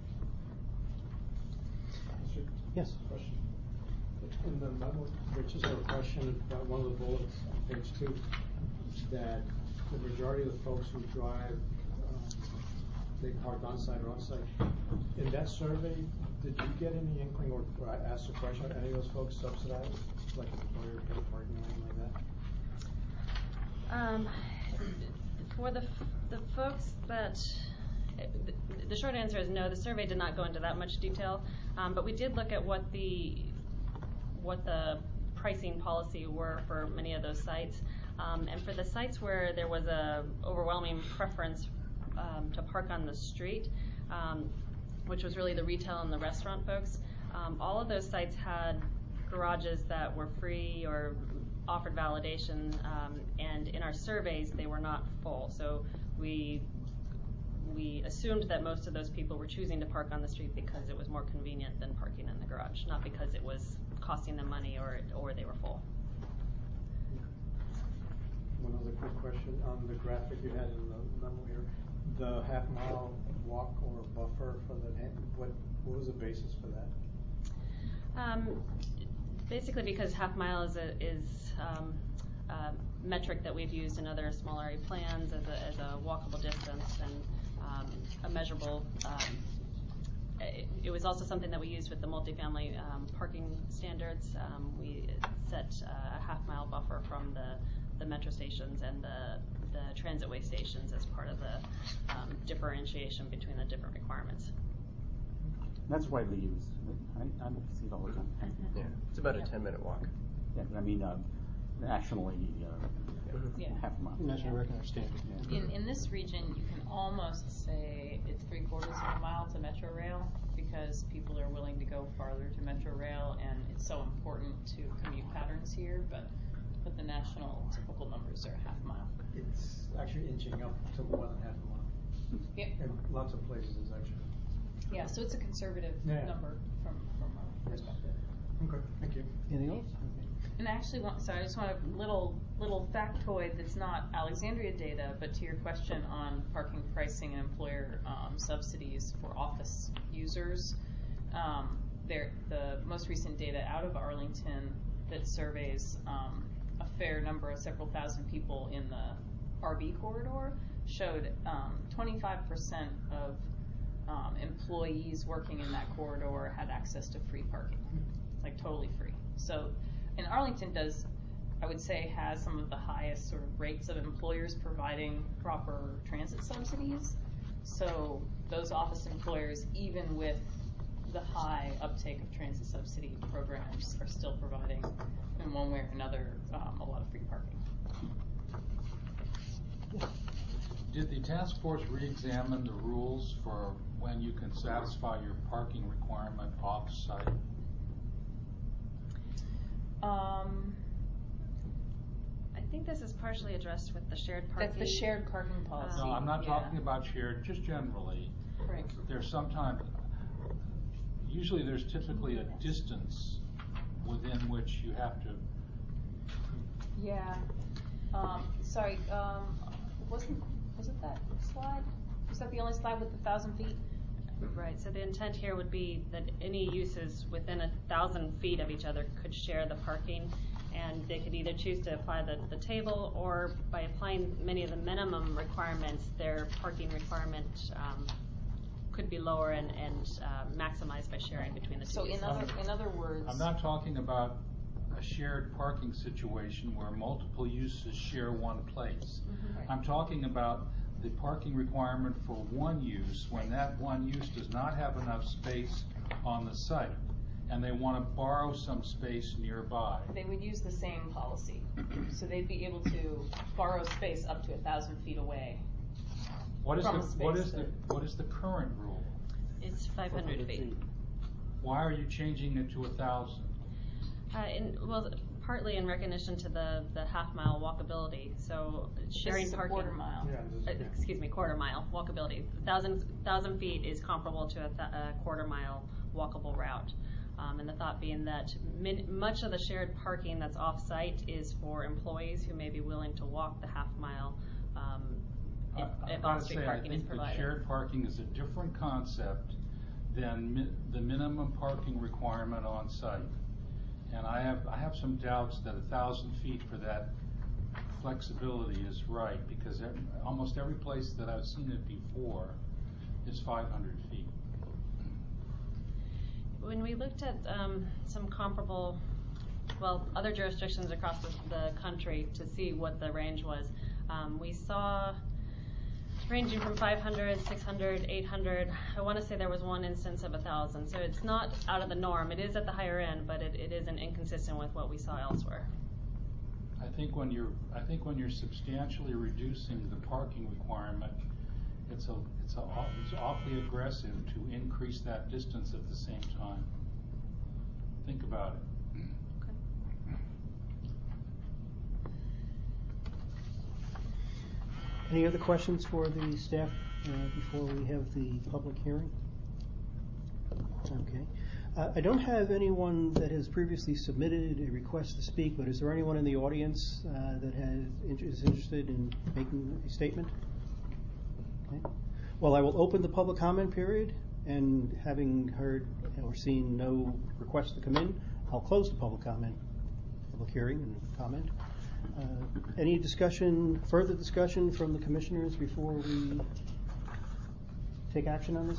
Yes. Question. In the memo, which is a question about one of the bullets on page 2, that the majority of the folks who drive, they park on-site or off-site. In that survey, did you get any inkling, or I asked a question, are any of those folks subsidized, like employer paid parking or anything like that? For the folks that, the short answer is no. The survey did not go into that much detail, but we did look at what the pricing policy were for many of those sites, and for the sites where there was a overwhelming preference to park on the street, which was really the retail and the restaurant folks. All of those sites had garages that were free or offered validation, and in our surveys they were not full. So we assumed that most of those people were choosing to park on the street because it was more convenient than parking in the garage, not because it was costing them money or they were full. One other quick question on the graphic you had in the memo here. The half-mile walk or buffer for what was the basis for that? Basically, because half-mile is a metric that we've used in other small area plans as a walkable distance and a measurable. It was also something that we used with the multifamily parking standards. We set a half-mile buffer from the metro stations and the transitway stations as part of the differentiation between the different requirements. That's widely used. I see it all the time. Yeah, it's about a 10-minute walk. Yeah, I mean, nationally, half a mile. National record standard. Yeah. In this region, you can almost say it's 3/4 of a mile to Metro Rail, because people are willing to go farther to Metro Rail, and it's so important to commute patterns here. But the national typical numbers are half mile. It's actually inching up to more than half a mile. Yep. In lots of places, it's actually. Yeah, so it's a conservative number from our perspective. Okay, thank you. Anything else? And I actually I just want a little factoid that's not Alexandria data, but to your question on parking pricing and employer subsidies for office users, the most recent data out of Arlington that surveys a fair number of several thousand people in the RB corridor, showed 25% of employees working in that corridor had access to free parking, like totally free. So, and Arlington does, I would say, has some of the highest sort of rates of employers providing proper transit subsidies. So those office employers, even with the high uptake of transit subsidy programs, are still providing, in one way or another, a lot of free parking. Did the task force re-examine the rules for when you can satisfy your parking requirement off-site? I think this is partially addressed with the shared parking. That's the shared parking policy. No, I'm not talking about shared, just generally. Right. There's sometimes, usually there's typically a distance within which you have to. Yeah. Sorry, was it that slide? Was that the only slide with 1,000 feet? Right, so the intent here would be that any uses within 1,000 feet of each other could share the parking, and they could either choose to apply the table, or by applying many of the minimum requirements, their parking requirement could be lower and maximized by sharing between the two. So in other words, I'm not talking about a shared parking situation where multiple uses share one place. Mm-hmm. I'm talking about the parking requirement for one use when that one use does not have enough space on the site and they want to borrow some space nearby. they would use the same policy. So they'd be able to borrow space up to 1,000 feet away. What is the current rule? It's 500 feet. Why are you changing it to 1,000? Well, partly in recognition to the half-mile walkability. So sharing This is a parking. quarter mile. Excuse me, quarter-mile walkability. 1,000 feet is comparable to a quarter-mile walkable route. And the thought being that much of the shared parking that's off-site is for employees who may be willing to walk the half-mile if off-street parking is provided. I think that shared parking is a different concept than the minimum parking requirement on site. And I have some doubts that 1,000 feet for that flexibility is right, because almost every place that I've seen it before is 500 feet. When we looked at some comparable, other jurisdictions across the country to see what the range was, we saw ranging from 500, 600, 800. I want to say there was one instance of 1,000. So it's not out of the norm. It is at the higher end, but it isn't inconsistent with what we saw elsewhere. I think when you're substantially reducing the parking requirement, it's awfully aggressive to increase that distance at the same time. Think about it. Any other questions for the staff before we have the public hearing? Okay. I don't have anyone that has previously submitted a request to speak, but is there anyone in the audience that is interested in making a statement? Okay. Well, I will open the public comment period, and having heard or seen no requests to come in, I'll close the public hearing and comment. Any further discussion from the commissioners before we take action on this?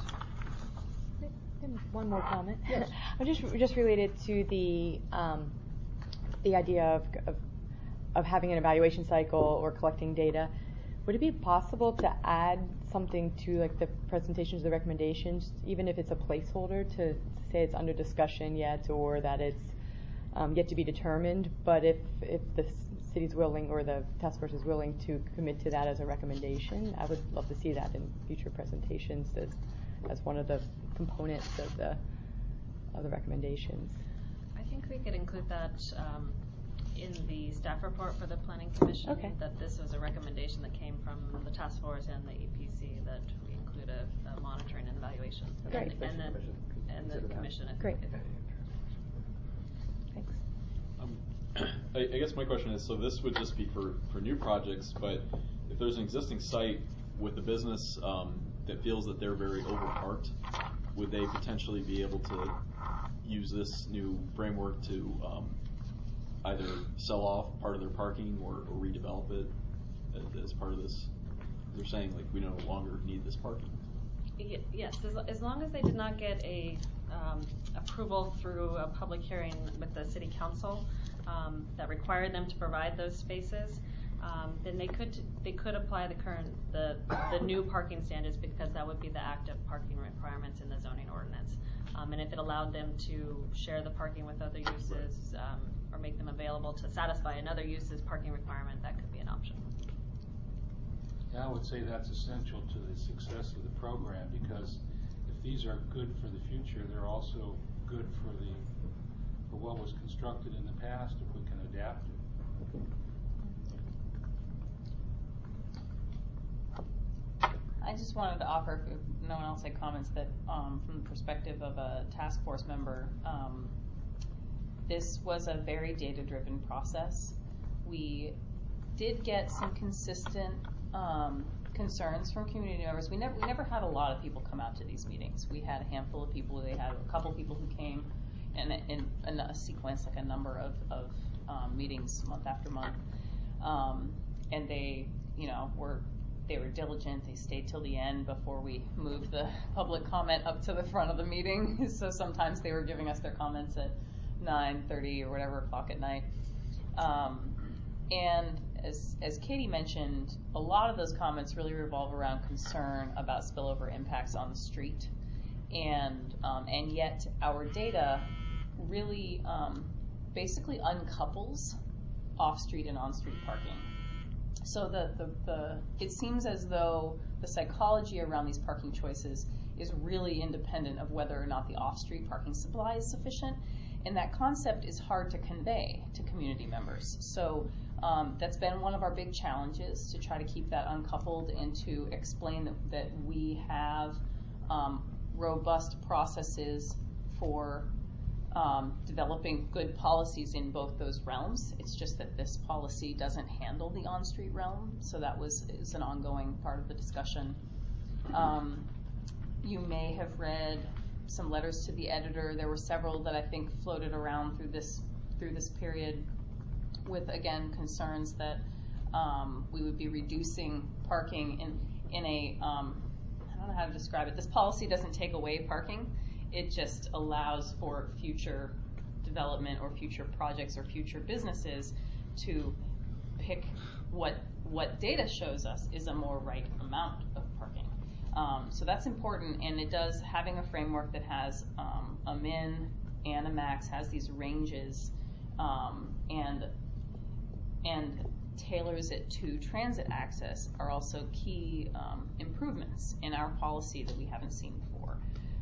One more comment. Yes. just related to the idea of having an evaluation cycle or collecting data. Would it be possible to add something to like the presentations, the recommendations, even if it's a placeholder, to say it's under discussion yet or that it's yet to be determined? But if the city's willing or the task force is willing to commit to that as a recommendation, I would love to see that in future presentations as one of the components of the recommendations. I think we could include that in the staff report for the Planning Commission. Okay. That this was a recommendation that came from the task force and the EPC, that we include a monitoring and evaluation. Great. And the commission. Great. Thanks. I guess my question is, so this would just be for new projects, but if there's an existing site with a business that feels that they're very overparked, would they potentially be able to use this new framework to either sell off part of their parking or redevelop it as part of this? They're saying like we no longer need this parking. Yes, as long as they did not get a approval through a public hearing with the city council that required them to provide those spaces, then they could apply the new parking standards, because that would be the active parking requirements in the zoning ordinance. And if it allowed them to share the parking with other uses or make them available to satisfy another use's parking requirement, that could be an option. Yeah, I would say that's essential to the success of the program, because if these are good for the future, they're also good for what was constructed in the past, if we can adapt it. I just wanted to offer, if no one else had comments, that from the perspective of a task force member, this was a very data-driven process. We did get some consistent concerns from community members. We never had a lot of people come out to these meetings. We had a handful of people. We had a couple people who came in a sequence, like a number of meetings month after month, and they were diligent. They stayed till the end before we moved the public comment up to the front of the meeting. So sometimes they were giving us their comments at 9:30 or whatever o'clock at night. And as Katie mentioned, a lot of those comments really revolve around concern about spillover impacts on the street, and yet our data really basically uncouples off-street and on-street parking. So it seems as though the psychology around these parking choices is really independent of whether or not the off-street parking supply is sufficient, and that concept is hard to convey to community members. So that's been one of our big challenges, to try to keep that uncoupled and to explain that we have robust processes for developing good policies in both those realms. It's just that this policy doesn't handle the on-street realm, so that is an ongoing part of the discussion. You may have read some letters to the editor. There were several that I think floated around through this period, with again concerns that we would be reducing parking in a I don't know how to describe it. This policy doesn't take away parking. It just allows for future development or future projects or future businesses to pick what data shows us is a more right amount of parking. So that's important, and it does, having a framework that has a min and a max, has these ranges, and tailors it to transit access, are also key improvements in our policy that we haven't seen before.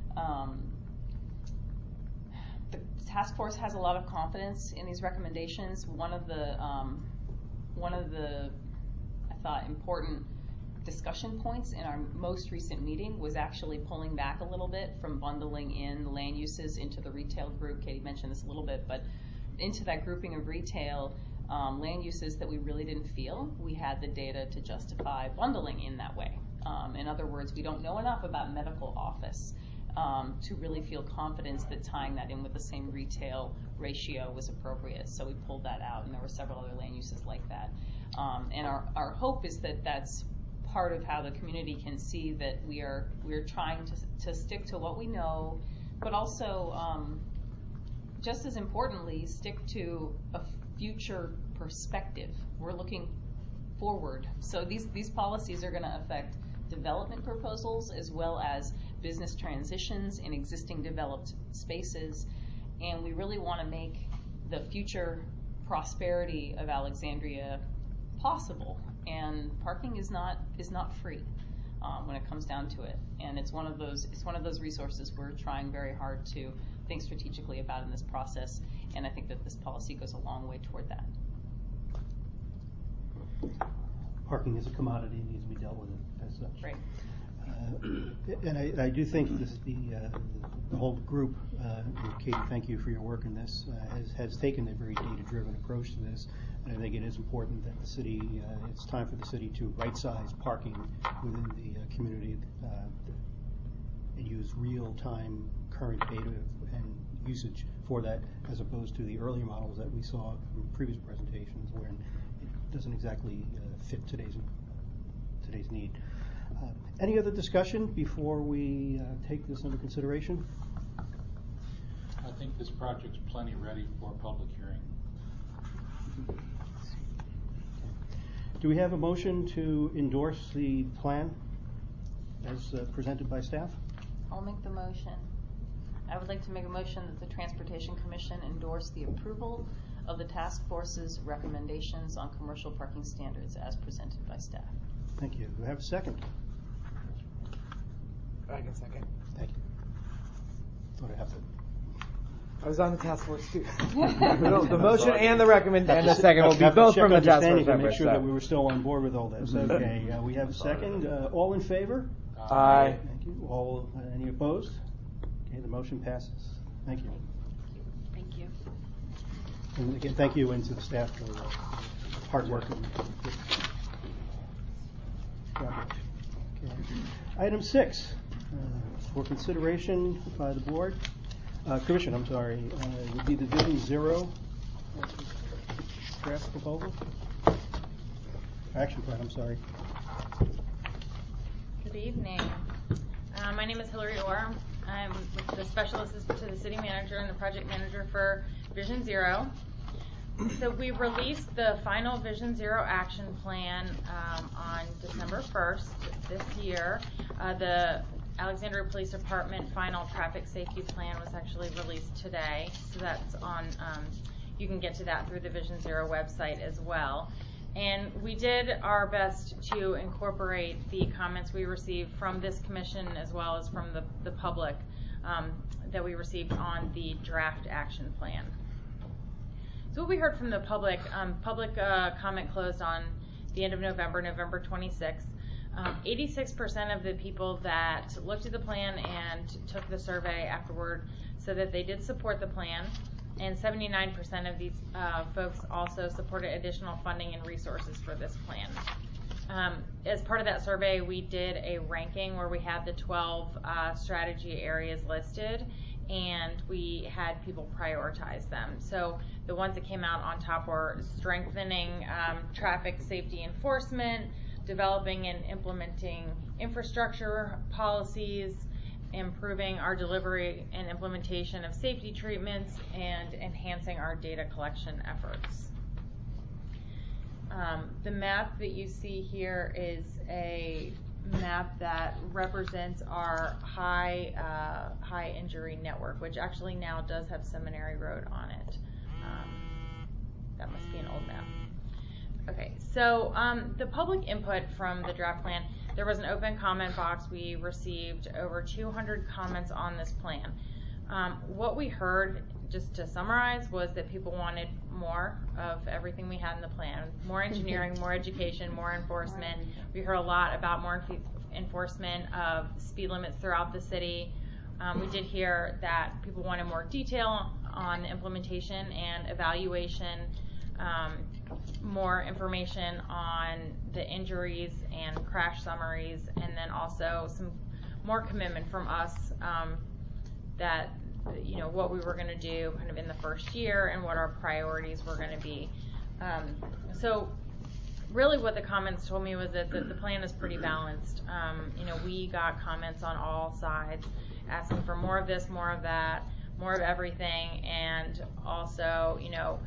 The task force has a lot of confidence in these recommendations. One of the I thought important discussion points in our most recent meeting was actually pulling back a little bit from bundling in land uses into the retail group. Katie mentioned this a little bit, but into that grouping of retail land uses that we really didn't feel we had the data to justify bundling in that way. In other words, we don't know enough about medical office to really feel confidence that tying that in with the same retail ratio was appropriate. So we pulled that out, and there were several other land uses like that. And our hope is that that's part of how the community can see that we're trying to stick to what we know, but also just as importantly, stick to a future perspective. We're looking forward. So these policies are going to affect development proposals as well as business transitions in existing developed spaces, and we really want to make the future prosperity of Alexandria possible. And parking is not free when it comes down to it, and it's one of those resources we're trying very hard to think strategically about in this process, and I think that this policy goes a long way toward that. Parking is a commodity and needs to be dealt with as such. Right. And I do think the whole group, Katie, thank you for your work in this, has taken a very data-driven approach to this. And I think it is important that the city, it's time for the city to right-size parking within the community and use real-time current data and usage for that, as opposed to the earlier models that we saw from previous presentations, where it doesn't exactly fit today's need. Any other discussion before we take this under consideration? I think this project's plenty ready for public hearing. Do we have a motion to endorse the plan as presented by staff? I'll make the motion. I would like to make a motion that the Transportation Commission endorse the approval of the task force's recommendations on commercial parking standards as presented by staff. Thank you. Do we have a second? I can second. Thank you. Thought I'd have to. I was on the task force too. The motion and the the second will be both from the task force. To make sure that we were still on board with all this. Okay, we have a second. All in favor? Aye. Thank you. All any opposed? Okay, the motion passes. Thank you. Thank you. And again, thank you and to the staff for hard work. Okay. Item 6 for consideration by the board. Commission, I'm sorry, would be the Vision Zero draft proposal? Action plan, I'm sorry. Good evening. My name is Hillary Orr. I'm the special assistant to the city manager and the project manager for Vision Zero. So we released the final Vision Zero action plan on December 1st this year. The Alexandria Police Department final traffic safety plan was actually released today. So that's on, you can get to that through the Vision Zero website as well. And we did our best to incorporate the comments we received from this commission as well as from the public that we received on the draft action plan. So what we heard from the public, comment closed on the end of November, November 26th. 86% of the people that looked at the plan and took the survey afterward said that they did support the plan, and 79% of these folks also supported additional funding and resources for this plan. As part of that survey, we did a ranking where we had the 12 strategy areas listed, and we had people prioritize them. So the ones that came out on top were strengthening traffic safety enforcement, developing and implementing infrastructure policies, improving our delivery and implementation of safety treatments, and enhancing our data collection efforts. The map that you see here is a map that represents our high injury network, which actually now does have Seminary Road on it. That must be an old map. Okay, so the public input from the draft plan, there was an open comment box. We received over 200 comments on this plan. What we heard, just to summarize, was that people wanted more of everything we had in the plan. More engineering, more education, more enforcement. We heard a lot about more enforcement of speed limits throughout the city. We did hear that people wanted more detail on the implementation and evaluation, more information on the injuries and crash summaries, and then also some more commitment from us that, you know, what we were going to do kind of in the first year and what our priorities were going to be. So really what the comments told me was that the plan is pretty balanced. You know, we got comments on all sides asking for more of this, more of that, more of everything, and also, you know,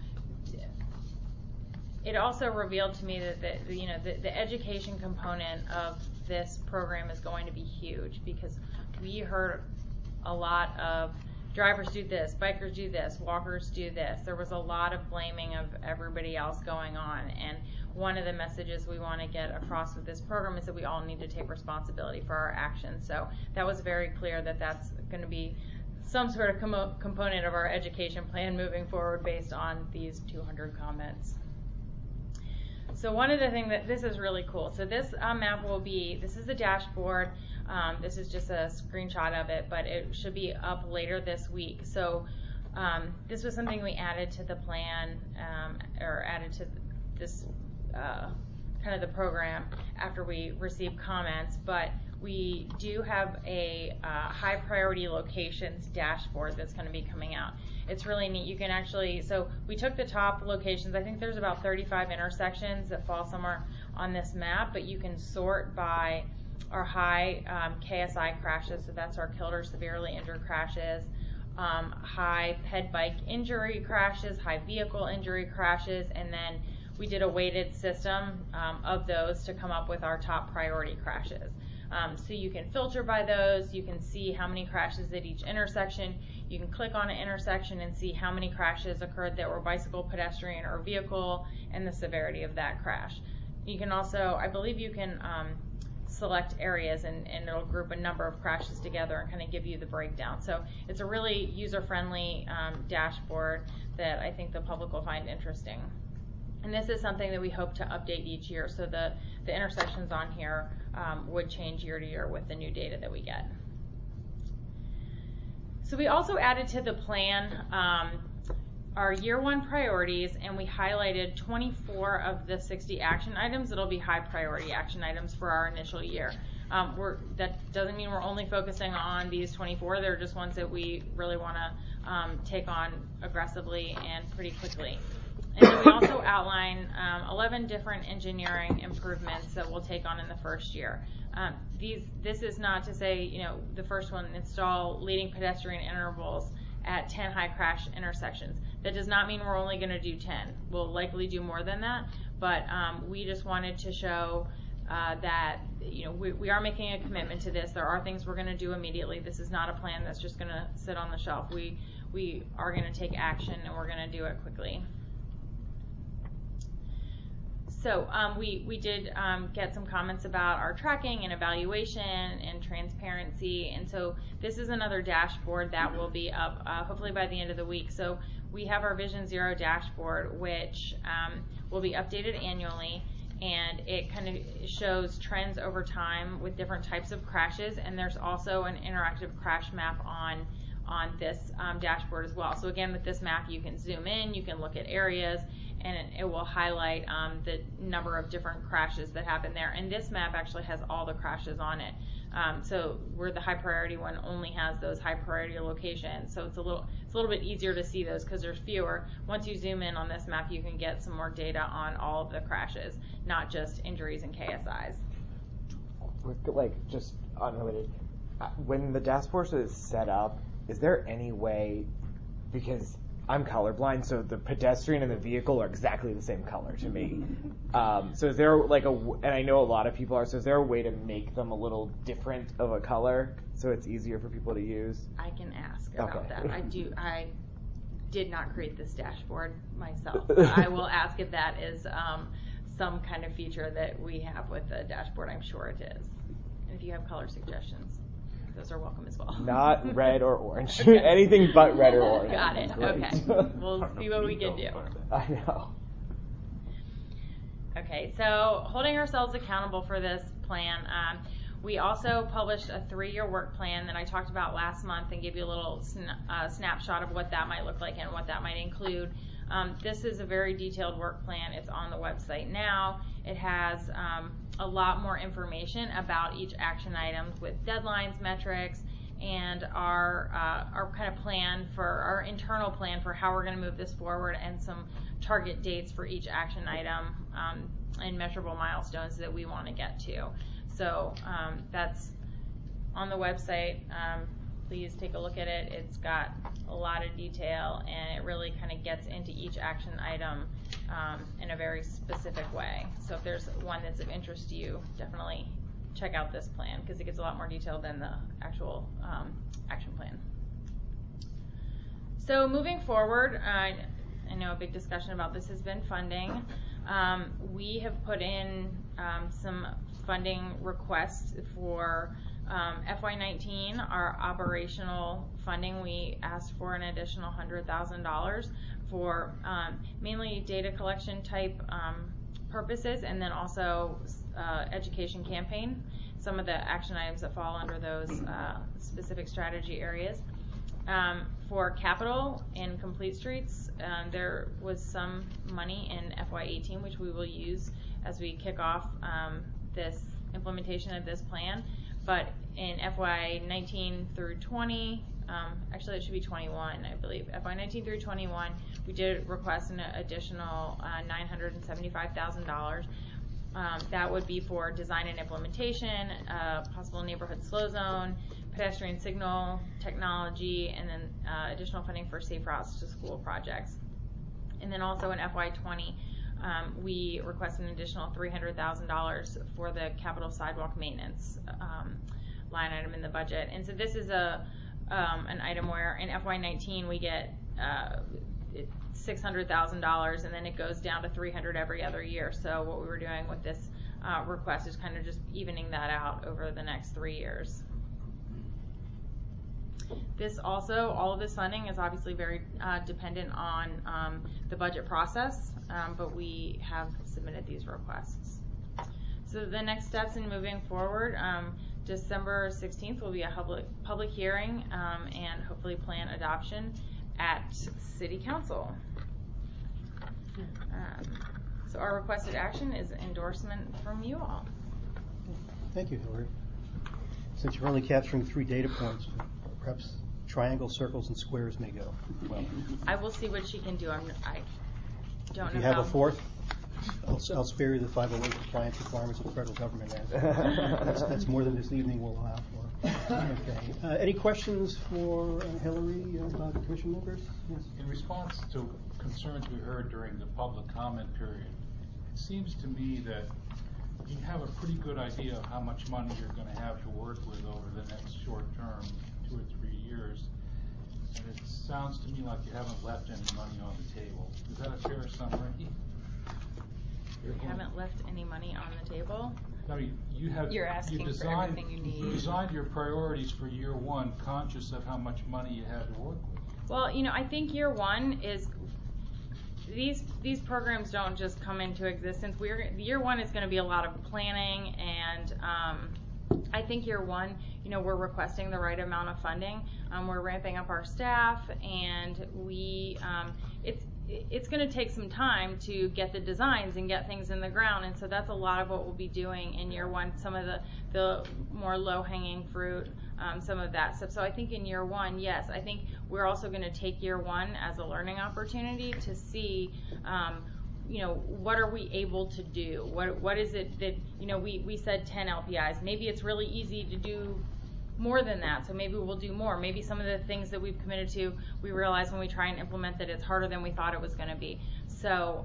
it also revealed to me that the education component of this program is going to be huge, because we heard a lot of drivers do this, bikers do this, walkers do this. There was a lot of blaming of everybody else going on, and one of the messages we want to get across with this program is that we all need to take responsibility for our actions. So that was very clear that that's going to be some sort of component of our education plan moving forward based on these 200 comments. So one of the things that this is really cool. So this map will be, this is the dashboard. This is just a screenshot of it, but it should be up later this week. So this was something we added to the plan, or added to this kind of the program after we received comments. But we do have a high priority locations dashboard that's going to be coming out. It's really neat. You can actually, so we took the top locations. I think there's about 35 intersections that fall somewhere on this map, but you can sort by our high KSI crashes, so that's our killed or severely injured crashes, high ped bike injury crashes, high vehicle injury crashes, and then we did a weighted system of those to come up with our top priority crashes. So you can filter by those, you can see how many crashes at each intersection, you can click on an intersection and see how many crashes occurred that were bicycle, pedestrian, or vehicle, and the severity of that crash. You can also, I believe you can select areas and it'll group a number of crashes together and kind of give you the breakdown. So it's a really user-friendly dashboard that I think the public will find interesting. And this is something that we hope to update each year, so the intersections on here would change year to year with the new data that we get. So we also added to the plan our year one priorities, and we highlighted 24 of the 60 action items that'll be high priority action items for our initial year. That doesn't mean we're only focusing on these 24. They're just ones that we really want to take on aggressively and pretty quickly. And then we also outline 11 different engineering improvements that we'll take on in the first year. This is not to say, you know, the first one, install leading pedestrian intervals at 10 high crash intersections. That does not mean we're only going to do 10. We'll likely do more than that, but we just wanted to show that, you know, we are making a commitment to this. There are things we're going to do immediately. This is not a plan that's just going to sit on the shelf. We are going to take action, and we're going to do it quickly. So we did get some comments about our tracking and evaluation and transparency, and so this is another dashboard that will be up hopefully by the end of the week. So we have our Vision Zero dashboard, which will be updated annually, and it kind of shows trends over time with different types of crashes, and there's also an interactive crash map on this dashboard as well. So again, with this map you can zoom in, you can look at areas, and it will highlight the number of different crashes that happen there. And this map actually has all the crashes on it. So where the high priority one only has those high priority locations, so it's a little bit easier to see those because there's fewer. Once you zoom in on this map, you can get some more data on all of the crashes, not just injuries and KSIs. Like, just unrelated, when the dashboard is set up, is there any way, because I'm colorblind, so the pedestrian and the vehicle are exactly the same color to me. So is there like and I know a lot of people are, so is there a way to make them a little different of a color so it's easier for people to use? I can ask about that. I did not create this dashboard myself. I will ask if that is some kind of feature that we have with the dashboard. I'm sure it is. And if you have color suggestions, those are welcome as well. Not red or orange. Anything but red or orange. Got it. Okay. We'll see what we can do. I know. Okay, so holding ourselves accountable for this plan. We also published a 3-year work plan that I talked about last month and gave you a little snapshot of what that might look like and what that might include. This is a very detailed work plan. It's on the website now. It has a lot more information about each action items with deadlines, metrics, and our kind of plan for our internal plan for how we're going to move this forward, and some target dates for each action item and measurable milestones that we want to get to. So that's on the website. Please take a look at it. It's got a lot of detail, and it really kind of gets into each action item in a very specific way. So if there's one that's of interest to you, definitely check out this plan because it gets a lot more detail than the actual action plan. So moving forward, I know a big discussion about this has been funding. We have put in some funding requests for FY19, our operational funding. We asked for an additional $100,000 for mainly data collection type purposes, and then also education campaign, some of the action items that fall under those specific strategy areas. For capital and complete streets, there was some money in FY18 which we will use as we kick off this implementation of this plan. but in FY 19 through 20, actually it should be 21, I believe. FY 19 through 21, we did request an additional $975,000. That would be for design and implementation, possible neighborhood slow zone, pedestrian signal technology, and then additional funding for safe routes to school projects. And then also in FY 20, we requested an additional $300,000 for the capital sidewalk maintenance line item in the budget. And so this is an item where in FY 19 we get $600,000, and then it goes down to $300,000 every other year. So what we were doing with this request is kind of just evening that out over the next 3 years. This also, all of this funding is obviously very dependent on the budget process, but we have submitted these requests. So the next steps in moving forward, December 16th will be a public hearing and hopefully plan adoption at City Council. So our requested action is endorsement from you all. Thank you, Hillary. Since you're only capturing 3 data points, perhaps triangles, circles, and squares may go. Well, I will see what she can do. I don't if know you have how. a fourth, I'll spare you the 508 compliance requirements of the federal government. That's more than this evening will allow for. Okay. Any questions for Hillary about the commission members? Yes. In response to concerns we heard during the public comment period, it seems to me that you have a pretty good idea of how much money you're going to have to work with over the next short term, 2 or 3 years. And it sounds to me like you haven't left any money on the table. Is that a fair summary? We haven't left any money on the table. I mean, You're asking for everything you need. You designed your priorities for year 1, conscious of how much money you had to work with. Well, I think year 1 is these programs don't just come into existence. Year 1 is going to be a lot of planning, and I think year 1, we're requesting the right amount of funding. We're ramping up our staff, and it's going to take some time to get the designs and get things in the ground, and so that's a lot of what we'll be doing in year 1. Some of the more low-hanging fruit, some of that stuff. So I think in year 1, yes, I think we're also going to take year 1 as a learning opportunity to see, what are we able to do? What is it that, we said 10 LPIs. Maybe it's really easy to do more than that, so maybe we'll do more. Maybe some of the things that we've committed to, we realize when we try and implement that it's harder than we thought it was going to be. So,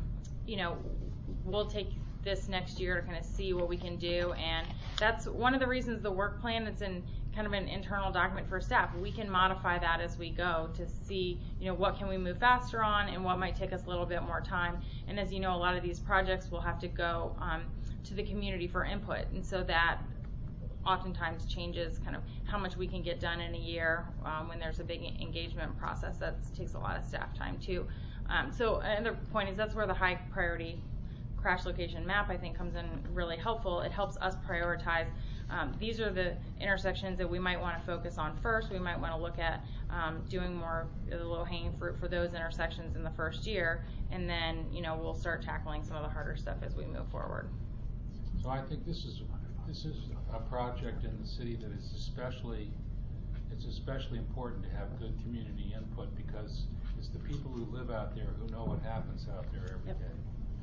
we'll take this next year to kind of see what we can do, and that's one of the reasons the work plan is in kind of an internal document for staff. We can modify that as we go to see, what can we move faster on and what might take us a little bit more time. And as you know, a lot of these projects will have to go to the community for input, and so that oftentimes changes kind of how much we can get done in a year when there's a big engagement process. That takes a lot of staff time too. So another point is that's where the high priority crash location map, I think, comes in really helpful. It helps us prioritize. These are the intersections that we might want to focus on first. We might want to look at doing more of the low-hanging fruit for those intersections in the first year, and then we'll start tackling some of the harder stuff as we move forward. So I think this is a project in the city that is especially important to have good community input, because it's the people who live out there who know what happens out there every day.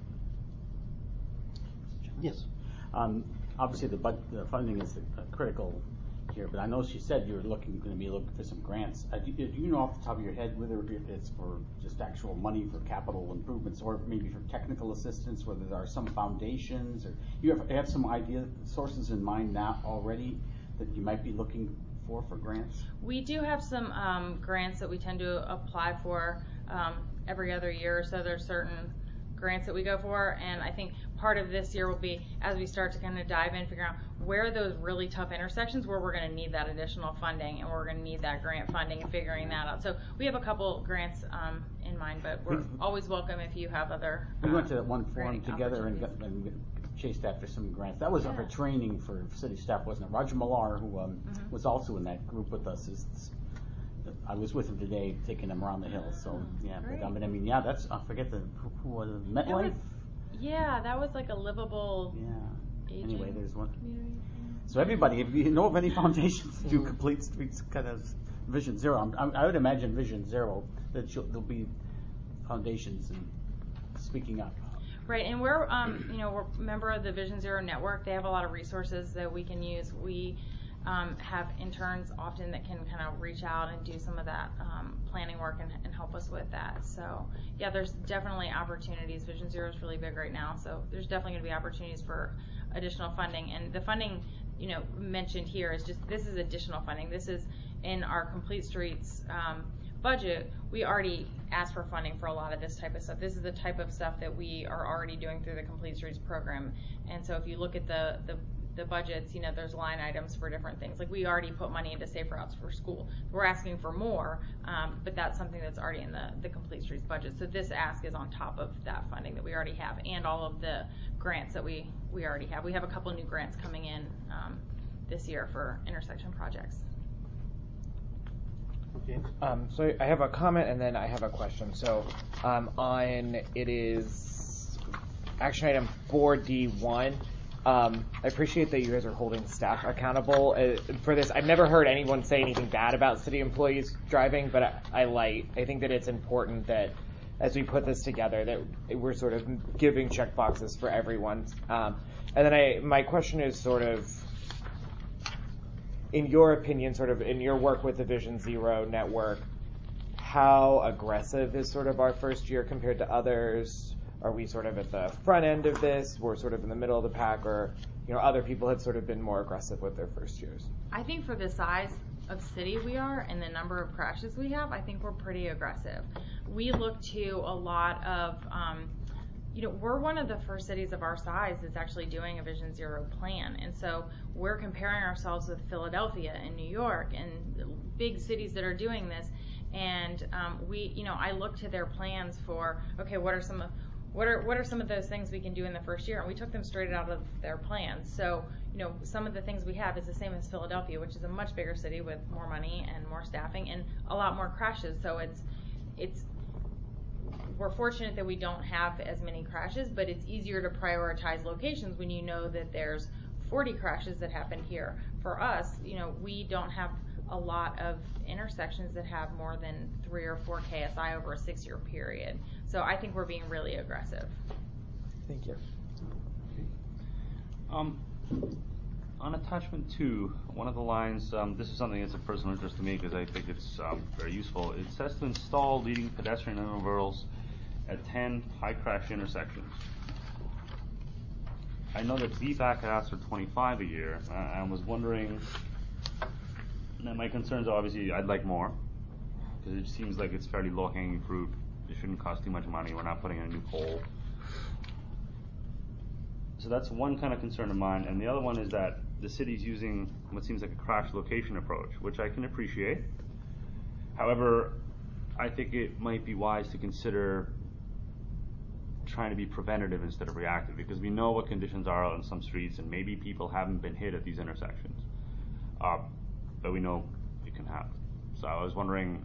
Yes. Obviously, the funding is critical here, but I know she said you're going to be looking for some grants. Do you know off the top of your head whether if it's for just actual money for capital improvements or maybe for technical assistance, whether there are some foundations, or you have some idea sources in mind now already that you might be looking for grants? We do have some grants that we tend to apply for every other year, so there's certain grants that we go for, and I think part of this year will be as we start to kind of dive in, figure out where are those really tough intersections where we're going to need that additional funding and we're going to need that grant funding, and figuring that out. So we have a couple grants in mind, but we're always welcome if you have other we went to that one forum together and chased after some grants. That was for training for city staff, wasn't it? Roger Millar, who was also in that group with us, I was with him today, taking him around the hill. So yeah, but, I mean, yeah, that's I forget who was it, MetLife. Yeah, that was like a livable. Yeah. Anyway, there's one. So everybody, if you know of any foundations to do complete streets kind of Vision Zero, I would imagine Vision Zero that there'll be foundations and speaking up. Right, and we're we're a member of the Vision Zero network. They have a lot of resources that we can use. We have interns often that can kind of reach out and do some of that planning work and help us with that. So yeah, there's definitely opportunities. Vision Zero is really big right now, so there's definitely going to be opportunities for additional funding. And the funding, mentioned here is just, this is additional funding. This is in our Complete Streets budget. We already asked for funding for a lot of this type of stuff. This is the type of stuff that we are already doing through the Complete Streets program. And so if you look at the budgets, there's line items for different things. Like we already put money into Safe Routes for School. We're asking for more, but that's something that's already in the Complete Streets budget. So this ask is on top of that funding that we already have and all of the grants that we already have. We have a couple new grants coming in this year for intersection projects. So I have a comment and then I have a question. So it is action item 4D1. I appreciate that you guys are holding staff accountable for this. I've never heard anyone say anything bad about city employees driving, but I think that it's important that as we put this together that we're sort of giving check boxes for everyone. And then my question is sort of, in your opinion, sort of in your work with the Vision Zero network, how aggressive is sort of our first year compared to others? Are we sort of at the front end of this? We're sort of in the middle of the pack, or other people have sort of been more aggressive with their first years? I think for the size of city we are and the number of crashes we have, I think we're pretty aggressive. We look to a lot of, we're one of the first cities of our size that's actually doing a Vision Zero plan. And so we're comparing ourselves with Philadelphia and New York and big cities that are doing this. And I look to their plans for, okay, what are some of those things we can do in the first year? And we took them straight out of their plans. So, some of the things we have is the same as Philadelphia, which is a much bigger city with more money and more staffing and a lot more crashes. So we're fortunate that we don't have as many crashes, but it's easier to prioritize locations when you know that there's 40 crashes that happen here. For us, we don't have a lot of intersections that have more than 3 or 4 KSI over a 6-year period. So I think we're being really aggressive. Thank you. On attachment 2, one of the lines, this is something that's of personal interest to me because I think it's very useful. It says to install leading pedestrian intervals at 10 high crash intersections. I know that BPAC asked for 25 a year. I was wondering, now my concerns are obviously I'd like more because it seems like it's fairly low-hanging fruit. It shouldn't cost too much money. We're not putting in a new pole. So that's one kind of concern of mine. And the other one is that the city's using what seems like a crash location approach, which I can appreciate. However, I think it might be wise to consider trying to be preventative instead of reactive, because we know what conditions are on some streets and maybe people haven't been hit at these intersections. But we know it can happen. So I was wondering,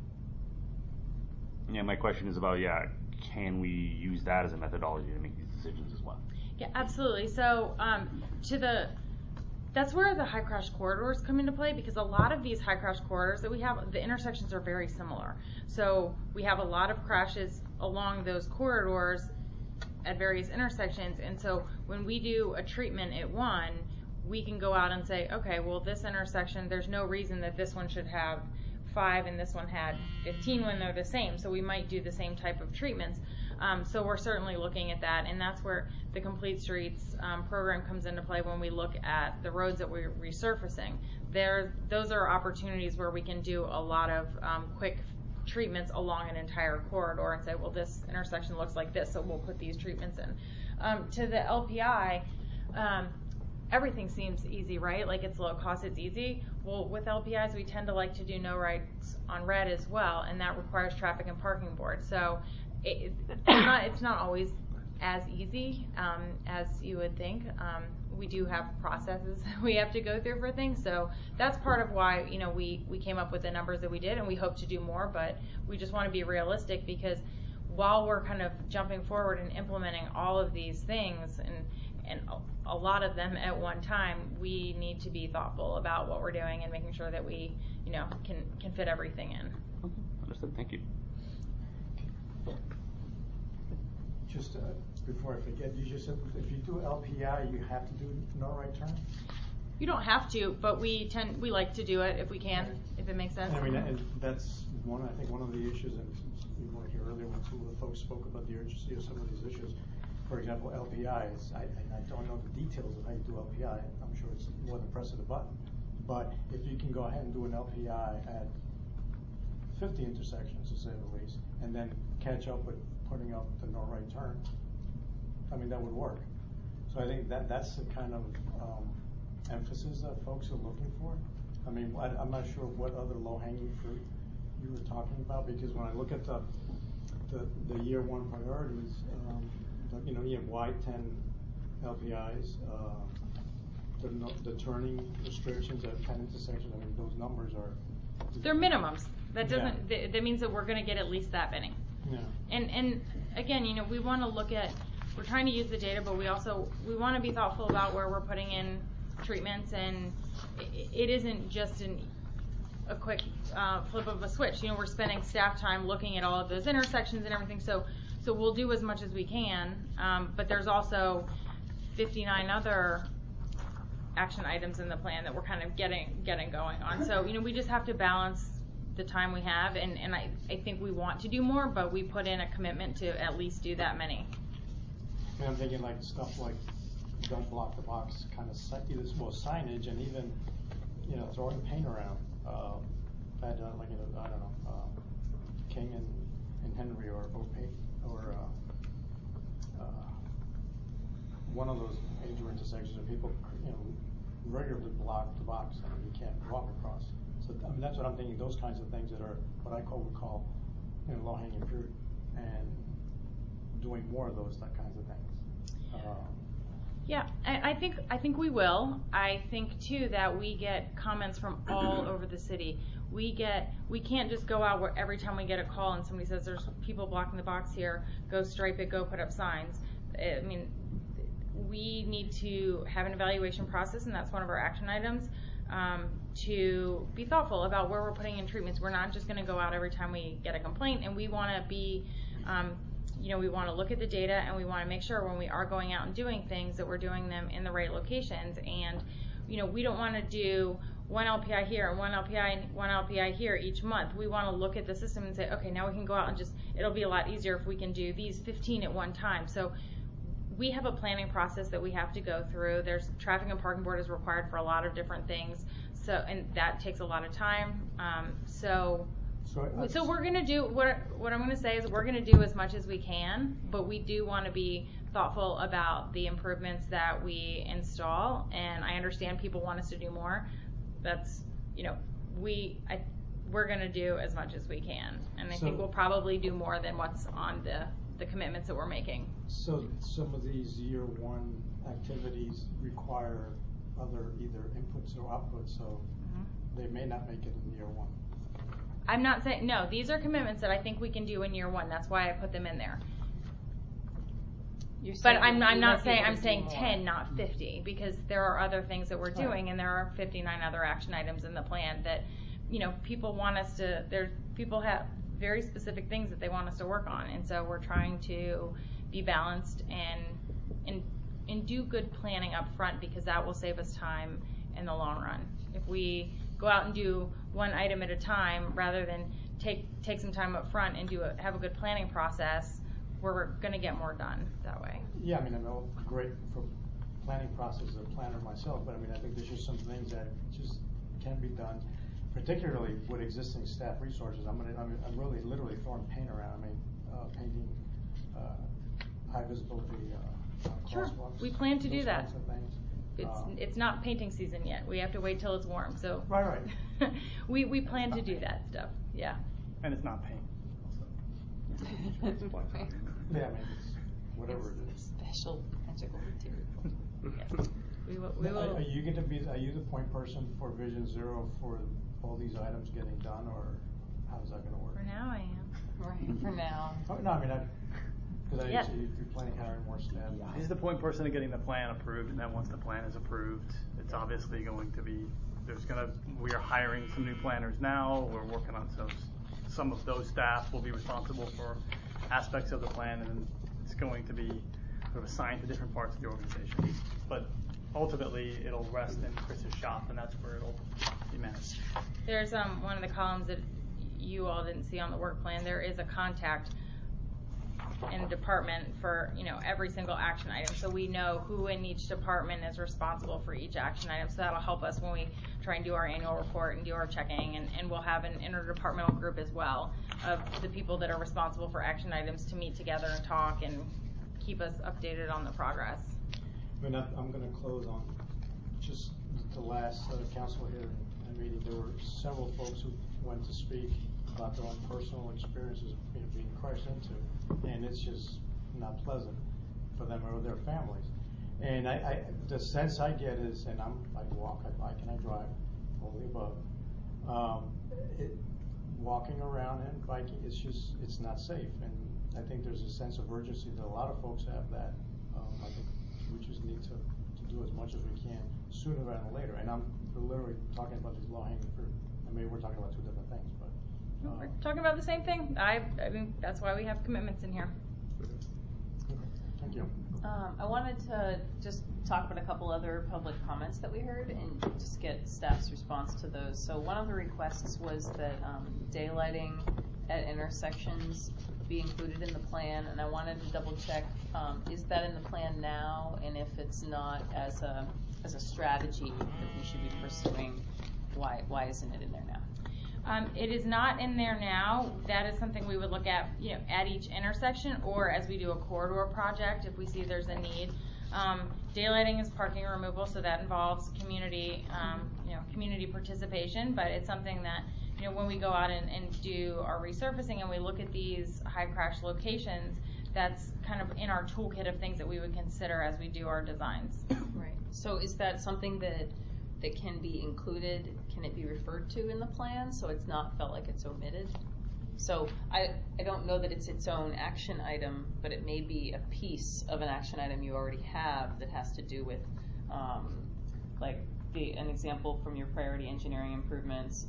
my question is about, can we use that as a methodology to make these decisions as well? Yeah, absolutely. So that's where the high crash corridors come into play, because a lot of these high crash corridors that we have, the intersections are very similar. So we have a lot of crashes along those corridors at various intersections, and so when we do a treatment at one, we can go out and say, okay, well, this intersection, there's no reason that this one should have 5 and this one had 15 when they're the same, so we might do the same type of treatments. So we're certainly looking at that, and that's where the Complete Streets program comes into play when we look at the roads that we're resurfacing. Those are opportunities where we can do a lot of quick treatments along an entire corridor and say, well, this intersection looks like this, so we'll put these treatments in. To the LPI, everything seems easy, right? Like it's low cost, it's easy. Well, with LPIs, we tend to like to do no rights on red as well, and that requires traffic and parking boards. So it's not always as easy as you would think. We do have processes we have to go through for things, so that's part of why we came up with the numbers that we did, and we hope to do more, but we just want to be realistic, because while we're kind of jumping forward and implementing all of these things, and and a lot of them at one time, we need to be thoughtful about what we're doing and making sure that we, can fit everything in. Understood. Thank you. Just before I forget, you just said if you do LPI, you have to do no right turn? You don't have to, but we like to do it if we can, if it makes sense. I mean, and that's I think one of the issues, and we were here earlier when some of the folks spoke about the urgency of some of these issues. For example, LPI is, I don't know the details of how you do LPI. I'm sure it's more than pressing a button. But if you can go ahead and do an LPI at 50 intersections, to say the least, and then catch up with putting up the no right turn, I mean, that would work. So I think that's the kind of emphasis that folks are looking for. I mean, I'm not sure what other low-hanging fruit you were talking about, because when I look at the year one priorities, you have wide 10 LPIs, the turning restrictions at 10 intersections. I mean, those numbers are. They're minimums. That doesn't. That means that we're going to get at least that many. Yeah. And again, we want to look at. We're trying to use the data, but we want to be thoughtful about where we're putting in treatments, and it isn't just a quick flip of a switch. We're spending staff time looking at all of those intersections and everything. So we'll do as much as we can, but there's also 59 other action items in the plan that we're kind of getting going on. So we just have to balance the time we have, and I think we want to do more, but we put in a commitment to at least do that many. And I'm thinking like stuff like don't block the box kind of signage, and even throwing paint around. I don't know, King and Henry or paint or one of those major intersections where people regularly block the box and you can't walk across. So I mean, that's what I'm thinking. Those kinds of things that are what I would call low-hanging fruit, and doing more of those kinds of things. Yeah, I think we will. I think too that we get comments from all over the city. We can't just go out where every time we get a call and somebody says there's people blocking the box here, go stripe it, go put up signs. I mean, we need to have an evaluation process, and that's one of our action items, to be thoughtful about where we're putting in treatments. We're not just going to go out every time we get a complaint, and we want to be we want to look at the data, and we want to make sure when we are going out and doing things that we're doing them in the right locations. And we don't want to do one LPI here and one LPI here each month. We want to look at the system and say, okay, now we can go out and it'll be a lot easier if we can do these 15 at one time. So we have a planning process that we have to go through. There's traffic and parking board is required for a lot of different things. And that takes a lot of time. So we're going to do, what I'm going to say is we're going to do as much as we can, but we do want to be thoughtful about the improvements that we install, and I understand people want us to do more. That's, we're going to do as much as we can, and I think we'll probably do more than what's on the commitments that we're making. So some of these year one activities require other either inputs or outputs, so they may not make it in year one. I'm not saying, no, these are commitments that I think we can do in year one. That's why I put them in there. But I'm not saying, I'm saying 10, not 50, because there are other things that we're doing, and there are 59 other action items in the plan that, people want us to, people have very specific things that they want us to work on, and so we're trying to be balanced and do good planning up front, because that will save us time in the long run. If we go out and do one item at a time rather than take some time up front and have a good planning process, we're going to get more done that way. Yeah, I mean, I'm all great for planning process as a planner myself, but I mean, I think there's just some things that just can be done, particularly with existing staff resources. I'm really literally throwing paint around. I mean, painting high visibility crosswalks. We plan to do that. Kinds of things. It's not painting season yet. We have to wait till it's warm. So right. we plan to do that stuff. Yeah. And it's not paint. Yeah, I mean, it's whatever it is. Special magical material. Yes. We will. Are you the point person for Vision Zero for all these items getting done, or how's that going to work? For now, I am. Right. For now. Oh, no, I mean, because Yeah. so you're planning on hiring more staff? He's the point person in getting the plan approved, and then once the plan is approved, it's obviously going to be, we are hiring some new planners now, we're working on some of those staff will be responsible for aspects of the plan, and then it's going to be sort of assigned to different parts of the organization. But ultimately, it'll rest in Chris's shop, and that's where it'll be managed. There's one of the columns that you all didn't see on the work plan. There is a contact in a department for every single action item, so we know who in each department is responsible for each action item. So that'll help us when we try and do our annual report and do our checking, and we'll have an interdepartmental group as well of the people that are responsible for action items to meet together and talk and keep us updated on the progress. I mean, I'm going to close on just the last council hearing and meeting. There were several folks who went to speak about their own personal experiences of being crushed into, and it's just not pleasant for them or their families. And the sense I get is, and I walk, I bike, and I drive, all the above. Walking around and biking, it's not safe, and I think there's a sense of urgency that a lot of folks have that. I think we just need to do as much as we can sooner rather than later. And I'm literally talking about these low-hanging fruit. I mean, we're talking about two different things, but. We're talking about the same thing. I mean, that's why we have commitments in here. Thank you. I wanted to just talk about a couple other public comments that we heard and just get staff's response to those. So one of the requests was that daylighting at intersections be included in the plan, and I wanted to double check, is that in the plan now? And if it's not, as a strategy that we should be pursuing, why isn't it in there now? It is not in there now. That is something we would look at, at each intersection, or as we do a corridor project, if we see there's a need. Daylighting is parking removal, so that involves community, community participation. But it's something that, when we go out and do our resurfacing and we look at these high crash locations, that's kind of in our toolkit of things that we would consider as we do our designs. Right. So is that something that can be included? Can it be referred to in the plan so it's not felt like it's omitted? So I don't know that it's its own action item, but it may be a piece of an action item you already have that has to do with an example from your priority engineering improvements,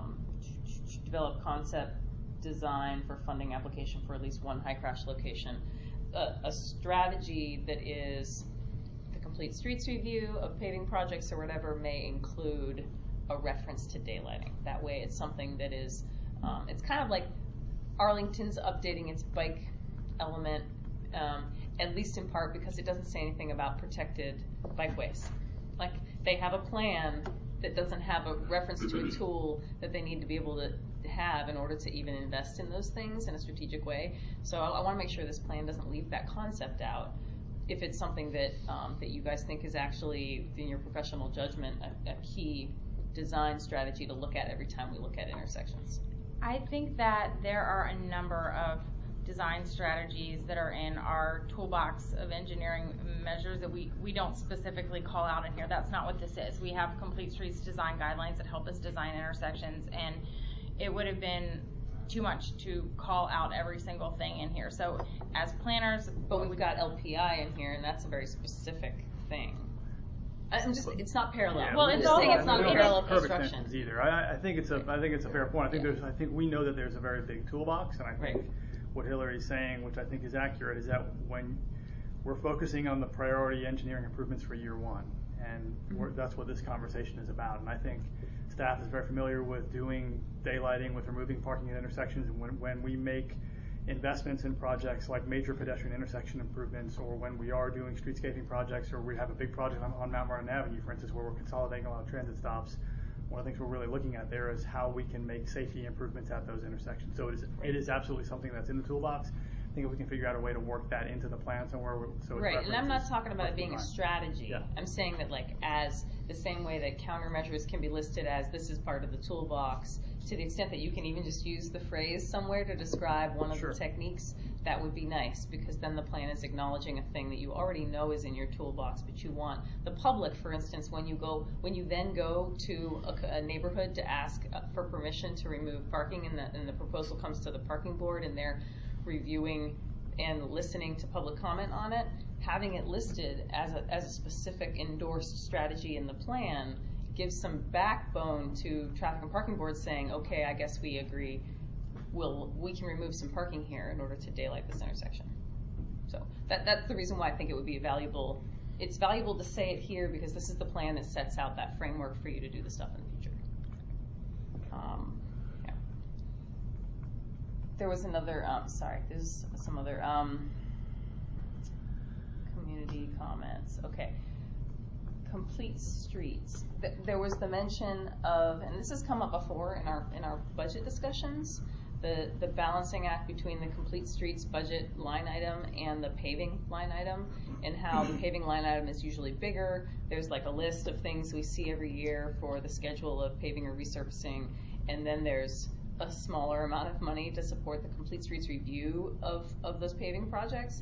develop concept design for funding application for at least one high crash location. A strategy that is the complete streets review of paving projects or whatever may include a reference to daylighting. That way it's something that is, it's kind of like Arlington's updating its bike element, at least in part because it doesn't say anything about protected bikeways. Like, they have a plan that doesn't have a reference to a tool that they need to be able to have in order to even invest in those things in a strategic way. So I want to make sure this plan doesn't leave that concept out. If it's something that that you guys think is actually, in your professional judgment, a key design strategy to look at every time we look at intersections. I think that there are a number of design strategies that are in our toolbox of engineering measures that we don't specifically call out in here. That's not what this is. We have complete streets design guidelines that help us design intersections, and it would have been too much to call out every single thing in here. So as planners, but we've got LPI in here, and that's a very specific thing. It's not parallel. Yeah, well, it's not not parallel construction either. I think it's a fair point. I think we know that there's a very big toolbox, and I think what Hillary's saying, which I think is accurate, is that when we're focusing on the priority engineering improvements for year one, and that's what this conversation is about. And I think staff is very familiar with doing daylighting, with removing parking at intersections, and when we make investments in projects like major pedestrian intersection improvements, or when we are doing streetscaping projects, or we have a big project on Mount Martin Avenue, for instance, where we're consolidating a lot of transit stops, one of the things we're really looking at there is how we can make safety improvements at those intersections. So it is absolutely something that's in the toolbox. I think if we can figure out a way to work that into the plan somewhere, so right. And I'm not talking about it being a strategy. Yeah. I'm saying that, like, as the same way that countermeasures can be listed as this is part of the toolbox, to the extent that you can even just use the phrase somewhere to describe one of the techniques, that would be nice, because then the plan is acknowledging a thing that you already know is in your toolbox, but you want the public, for instance, when you then go to a neighborhood to ask for permission to remove parking, and the proposal comes to the parking board, and they're reviewing and listening to public comment on it, having it listed as a specific endorsed strategy in the plan gives some backbone to traffic and parking boards saying, okay, I guess we agree, we can remove some parking here in order to daylight this intersection. So that's the reason why I think it would be valuable. It's valuable to say it here because this is the plan that sets out that framework for you to do the stuff in the future. Yeah. There was another, there's some other community comments. Okay. Complete streets. There was the mention of, and this has come up before in our budget discussions, the balancing act between the complete streets budget line item and the paving line item, and how the paving line item is usually bigger. There's like a list of things we see every year for the schedule of paving or resurfacing, and then there's a smaller amount of money to support the complete streets review of those paving projects.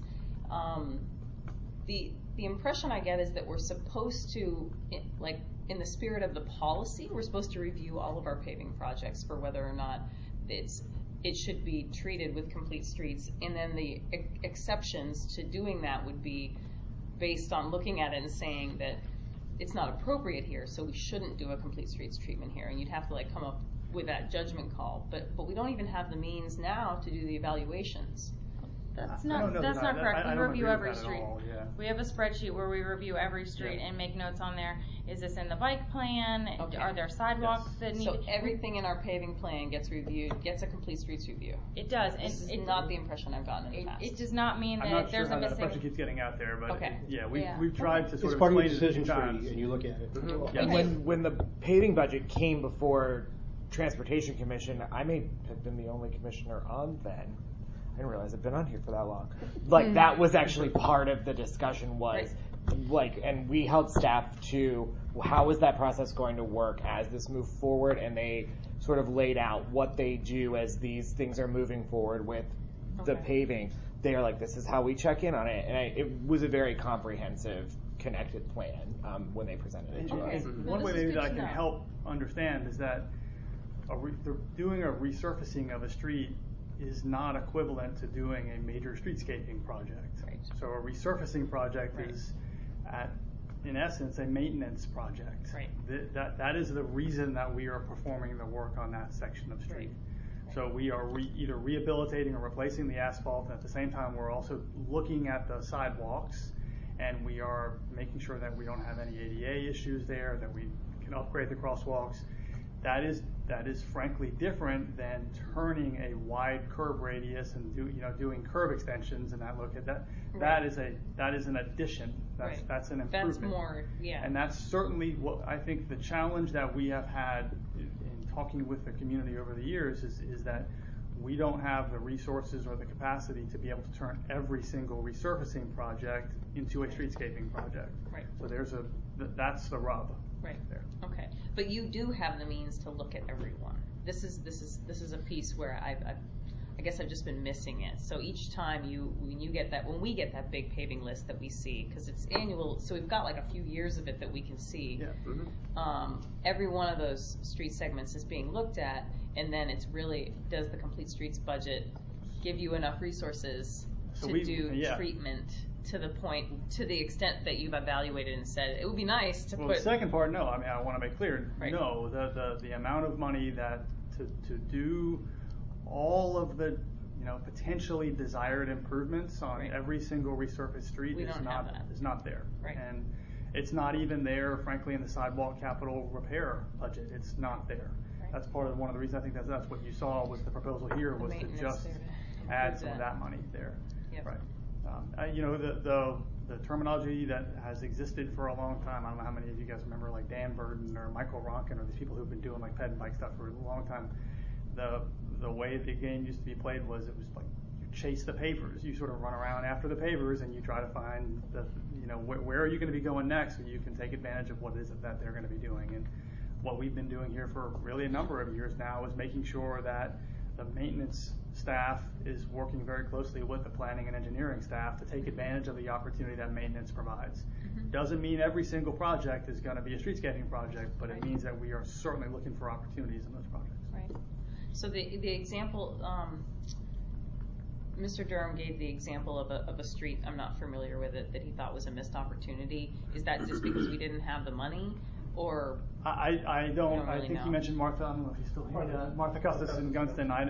The impression I get is that we're supposed to, like in the spirit of the policy, we're supposed to review all of our paving projects for whether or not it should be treated with complete streets, and then the exceptions to doing that would be based on looking at it and saying that it's not appropriate here, so we shouldn't do a complete streets treatment here, and you'd have to like come up with that judgment call. But we don't even have the means now to do the evaluations. That's not correct. We review every street. Yeah. We have a spreadsheet where we review every street and make notes on there. Is this in the bike plan? Okay. Are there sidewalks that need? So everything in our paving plan gets reviewed, gets a complete streets review. It does. This is not the impression I've gotten in the past. It does not mean I'm that not if there's sure how a that missing. impression keeps getting out there, but okay. We've tried to sort it's of part of your explain it decision a few times. tree, and you look at it. Mm-hmm. And when the paving budget came before Transportation Commission, I may have been the only commissioner on then. I didn't realize I'd been on here for that long. Like that was actually part of the discussion was like, and we held staff to how is that process going to work as this moved forward, and they sort of laid out what they do as these things are moving forward with the paving. They are like, this is how we check in on it, and it was a very comprehensive, connected plan when they presented it to us. One way maybe that I can help understand is that doing a resurfacing of a street is not equivalent to doing a major streetscaping project. Right. So a resurfacing project is, in essence, a maintenance project. Right. That is the reason that we are performing the work on that section of street. Right. So we are either rehabilitating or replacing the asphalt, and at the same time we're also looking at the sidewalks, and we are making sure that we don't have any ADA issues there, that we can upgrade the crosswalks. That is frankly different than turning a wide curb radius and doing curb extensions and that look at that. Right. That is an addition. That's an improvement. That's more, yeah. And that's certainly what I think the challenge that we have had in talking with the community over the years is that we don't have the resources or the capacity to be able to turn every single resurfacing project into a streetscaping project. Right. So that's the rub. Right there. Okay, but you do have the means to look at everyone. This is a piece where I guess I've just been missing it. So each time when we get that big paving list that we see, because it's annual, so we've got like a few years of it that we can see. Yeah. Mm-hmm. Every one of those street segments is being looked at, and then it's really, does the complete streets budget give you enough resources to do treatment? To the extent that you've evaluated and said it would be nice to put. The second part, no. I mean, I want to make clear, no. The amount of money that to do all of the potentially desired improvements on every single resurfaced street is not there. Right. And it's not even there, frankly, in the sidewalk capital repair budget. It's not there. Right. That's part of one of the reasons I think that's what you saw was the proposal here was to just add some of that money there. Yep. Right. The terminology that has existed for a long time, I don't know how many of you guys remember like Dan Burden or Michael Ronkin or these people who've been doing like ped and bike stuff for a long time. The way the game used to be played was it was like you chase the pavers. You sort of run around after the pavers and you try to find where are you going to be going next, and you can take advantage of what is it that they're going to be doing. And what we've been doing here for really a number of years now is making sure that the maintenance staff is working very closely with the planning and engineering staff to take advantage of the opportunity that maintenance provides. Mm-hmm. Doesn't mean every single project is going to be a streetscaping project, but it means that we are certainly looking for opportunities in those projects. Right. So the example, Mr. Durham gave the example of a street, I'm not familiar with it, that he thought was a missed opportunity. Is that just because we didn't have the money, or? I don't, I really think know. you mentioned Martha, I don't know if he's still here, Martha Custis in Gunston, I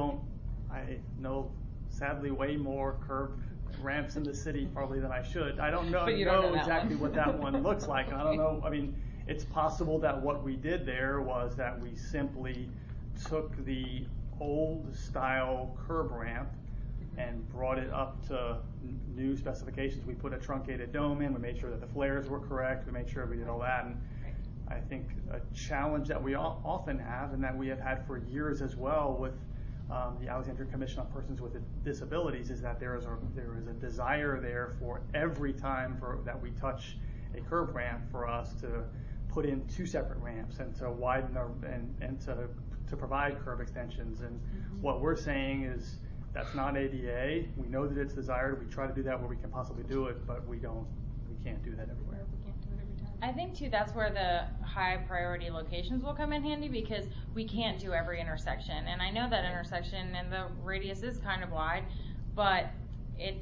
know sadly way more curb ramps in the city probably than I should. I don't know, But you don't know that exactly one. what that one looks like, and I don't know, I mean, it's possible that what we did there was that we simply took the old style curb ramp and brought it up to new specifications. We put a truncated dome in, we made sure that the flares were correct, we made sure we did all that. And I think a challenge that we often have, and that we have had for years as well with the Alexandria Commission on Persons with Disabilities, is that there is a desire there for every time that we touch a curb ramp for us to put in 2 separate ramps and to widen and to provide curb extensions. And what we're saying is that's not ADA. We know that it's desired. We try to do that where we can possibly do it, but we can't do that everywhere. I think too that's where the high priority locations will come in handy, because we can't do every intersection. And I know that intersection and the radius is kind of wide, but it's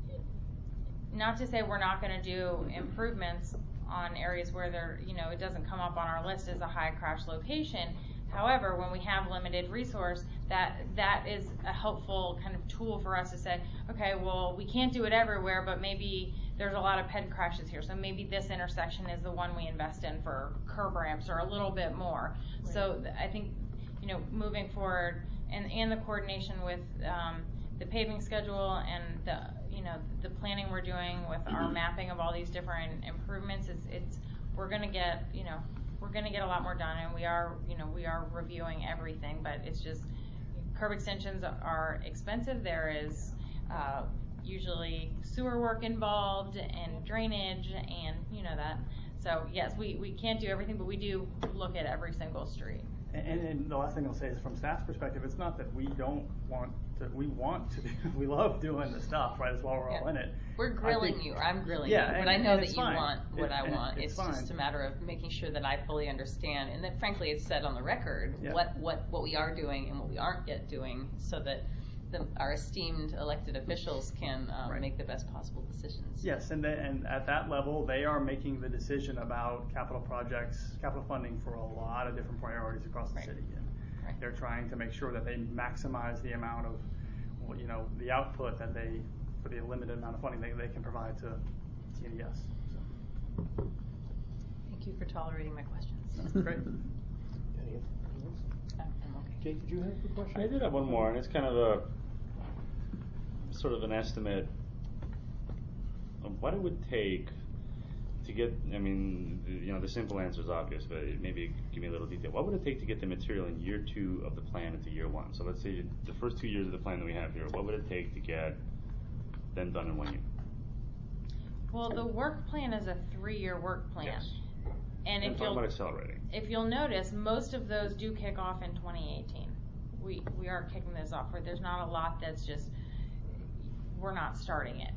not to say we're not going to do improvements on areas where it doesn't come up on our list as a high crash location. However, when we have limited resource, that is a helpful kind of tool for us to say, okay, well, we can't do it everywhere, but maybe there's a lot of ped crashes here, so maybe this intersection is the one we invest in for curb ramps or a little bit more. Right. So I think, moving forward, and the coordination with the paving schedule and the planning we're doing with our mapping of all these different improvements, we're going to get a lot more done, and we are reviewing everything, but it's just curb extensions are expensive. There is usually sewer work involved and drainage and that. So yes, we can't do everything, but we do look at every single street. And the last thing I'll say is, from staff's perspective, it's not that we don't want to, we love doing the stuff, right? That's why we're all in it. We're grilling you, or I'm grilling you, but I know that you want what I want. It's just a matter of making sure that I fully understand, and that frankly it's said on the record what we are doing and what we aren't yet doing, so that our esteemed elected officials can make the best possible decisions. Yes, and at that level, they are making the decision about capital projects, capital funding for a lot of different priorities across the city. And they're trying to make sure that they maximize the amount of, the output that for the limited amount of funding they can provide to TNES. So. Thank you for tolerating my questions. That's great. I'm okay. Jake, did you have a question? I did have one more, and it's kind of a sort of an estimate of what it would take to get, the simple answer is obvious, but maybe give me a little detail. What would it take to get the material in year 2 of the plan into year 1? So let's say the first 2 years of the plan that we have here, what would it take to get them done in 1 year? Well, the work plan is a 3-year work plan. Yes. And if talking about accelerating. If you'll notice, most of those do kick off in 2018. We are kicking those off, where there's not a lot that's just, we're not starting it.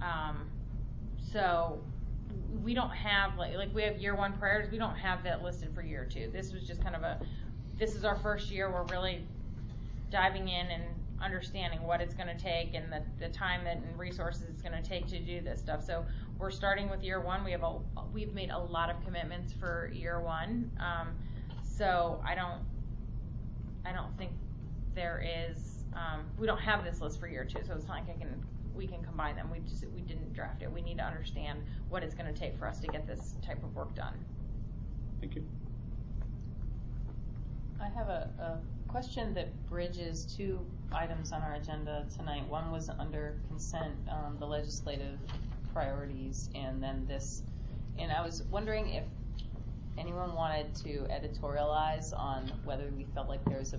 So we don't have, like we have year 1 priorities, we don't have that listed for year 2. This was just kind of this is our first year, we're really diving in and understanding what it's going to take and the time and resources it's going to take to do this stuff. So we're starting with year 1. We've made a lot of commitments for year 1. So I don't think there is. We don't have this list for year 2, so it's not like we can combine them. We didn't draft it. We need to understand what it's going to take for us to get this type of work done. Thank you. I have a question that bridges 2 items on our agenda tonight. One was under consent, the legislative priorities, and then this. And I was wondering if anyone wanted to editorialize on whether we felt like there's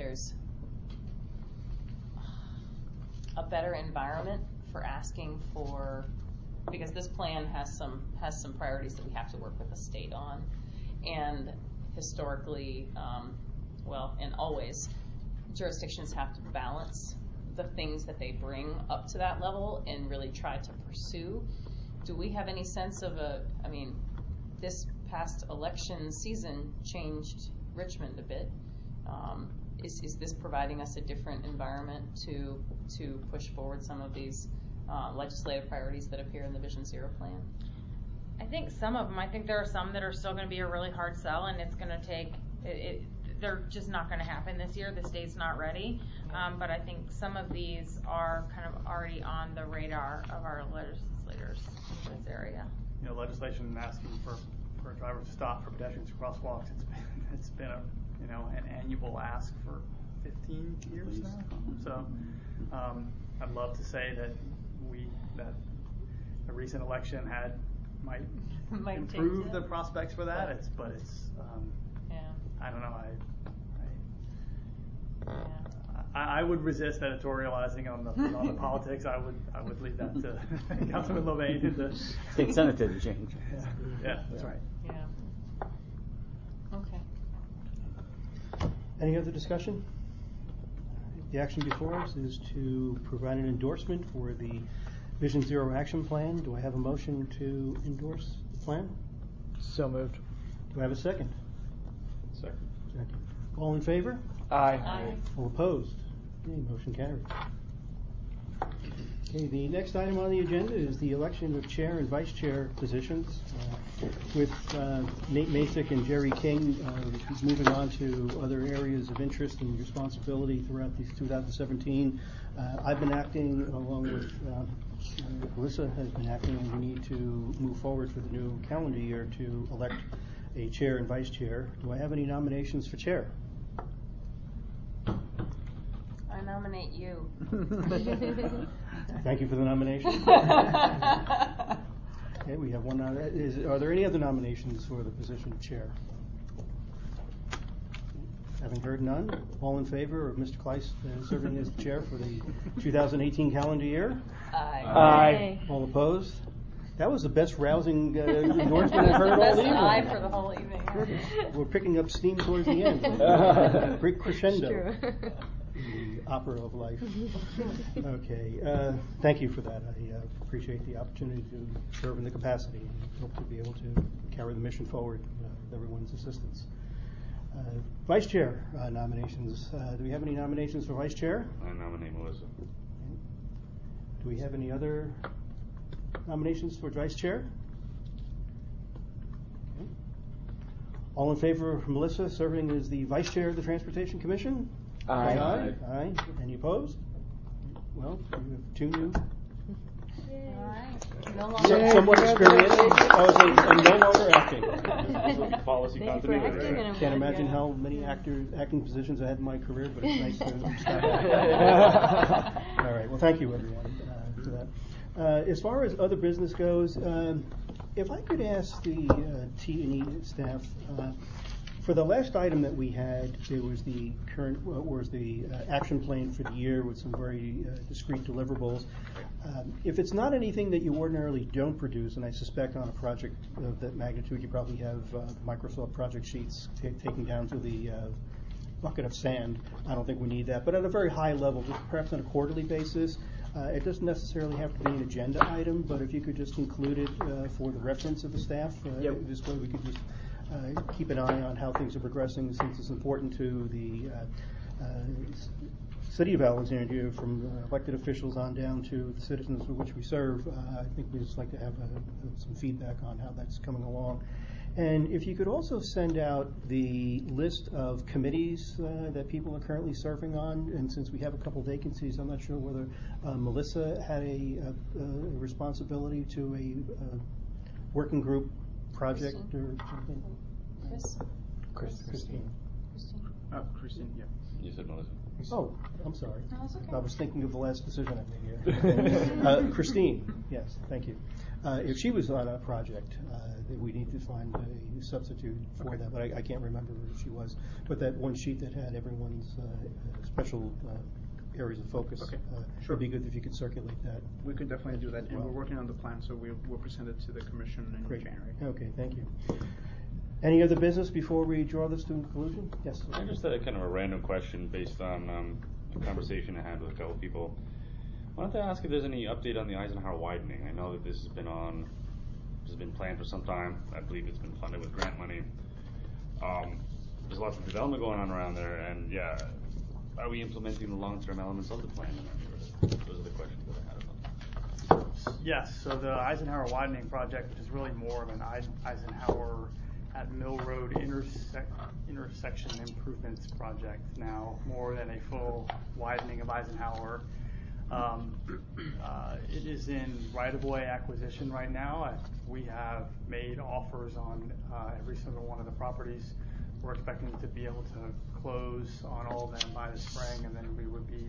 a better environment for asking for, because this plan has some priorities that we have to work with the state on, and historically, and always, jurisdictions have to balance the things that they bring up to that level and really try to pursue. Do we have any sense of this past election season changed Richmond a bit, is this providing us a different environment to push forward some of these legislative priorities that appear in the Vision Zero plan? I think some of them. I think there are some that are still going to be a really hard sell, and it's going to take. They're just not going to happen this year. The state's not ready. But I think some of these are kind of already on the radar of our legislators in this area. You know, legislation asking for a driver to stop for pedestrians and crosswalks. It's been a an annual ask for 15 years now. So I'd love to say that the recent election might improve the prospects for that. But I don't know. I would resist editorializing on the politics. I would leave that to Councilman Levine. State Senate didn't change. Yeah, that's right. Yeah. Okay. Any other discussion? The action before us is to provide an endorsement for the Vision Zero Action Plan. Do I have a motion to endorse the plan? So moved. Do I have a second? Second. All in favor? Aye. Aye. All opposed? Okay, motion carried. Okay, the next item on the agenda is the election of chair and vice chair positions. With Nate Masick and Jerry King moving on to other areas of interest and responsibility throughout these 2017, I've been acting along with Melissa has been acting, and we need to move forward for the new calendar year to elect a chair and vice chair. Do I have any nominations for chair? I nominate you. Thank you for the nomination. Okay, we have one. Are there any other nominations for the position of chair? Having heard none, all in favor of Mr. Kleist serving as chair for the 2018 calendar year? Aye. Aye. All opposed? That was the best rousing endorsement I've heard all evening. Aye for the whole evening. We're picking up steam towards the end. Great crescendo. The opera of life. Okay, thank you for that. I appreciate the opportunity to serve in the capacity and hope to be able to carry the mission forward with everyone's assistance. Vice chair nominations. Do we have any nominations for vice chair? I nominate Melissa. Do we have any other nominations for vice chair? Okay. All in favor of Melissa serving as the vice chair of the Transportation Commission? Aye. Aye. Aye. Any opposed? Well, we have two new. No longer Somewhat experienced. And no longer acting. Policy continuity. Can't imagine how many acting positions I had in my career, but it's nice to stop. All right. Well, thank you, everyone, for that. As far as other business goes, if I could ask the T&E staff, for the last item that we had, there was the action plan for the year with some very discrete deliverables. If it's not anything that you ordinarily don't produce, and I suspect on a project of that magnitude you probably have Microsoft project sheets taken down to the bucket of sand, I don't think we need that. But at a very high level, just perhaps on a quarterly basis, it doesn't necessarily have to be an agenda item, but if you could just include it for the reference of the staff, this way we could just keep an eye on how things are progressing, since it's important to the City of Alexandria, from elected officials on down to the citizens for which we serve. I think we'd just like to have some feedback on how that's coming along. And if you could also send out the list of committees that people are currently serving on, and since we have a couple vacancies, I'm not sure whether Melissa had a responsibility to a working group project or something. Christine. Oh, Christine, yeah. You said Melissa. Oh, I'm sorry. No, it's okay. I was thinking of the last decision I made here. Christine, yes, thank you. If she was on a project, we need to find a substitute for that, but I can't remember who she was. But that one sheet that had everyone's special areas of focus, Okay, it would be good if you could circulate that. We could definitely do that, and well. we're working on the plan, so we'll present it to the commission in Great. January. Okay, thank you. Any other business before we draw this to a conclusion? Yes. I just had a kind of a random question based on a conversation I had with a couple people. I wanted to ask if there's any update on the Eisenhower widening. I know that this has been planned for some time. I believe it's been funded with grant money. There's lots of development going on around there, and yeah, are we implementing the long-term elements of the plan in our neighborhood? Those are the questions that I had about that. Yes, so the Eisenhower widening project, which is really more of an Eisenhower at Mill Road intersection improvements project now, more than a full widening of Eisenhower. It is in right-of-way acquisition right now. We have made offers on every single one of the properties. We're expecting to be able to close on all of them by the spring, and then we would be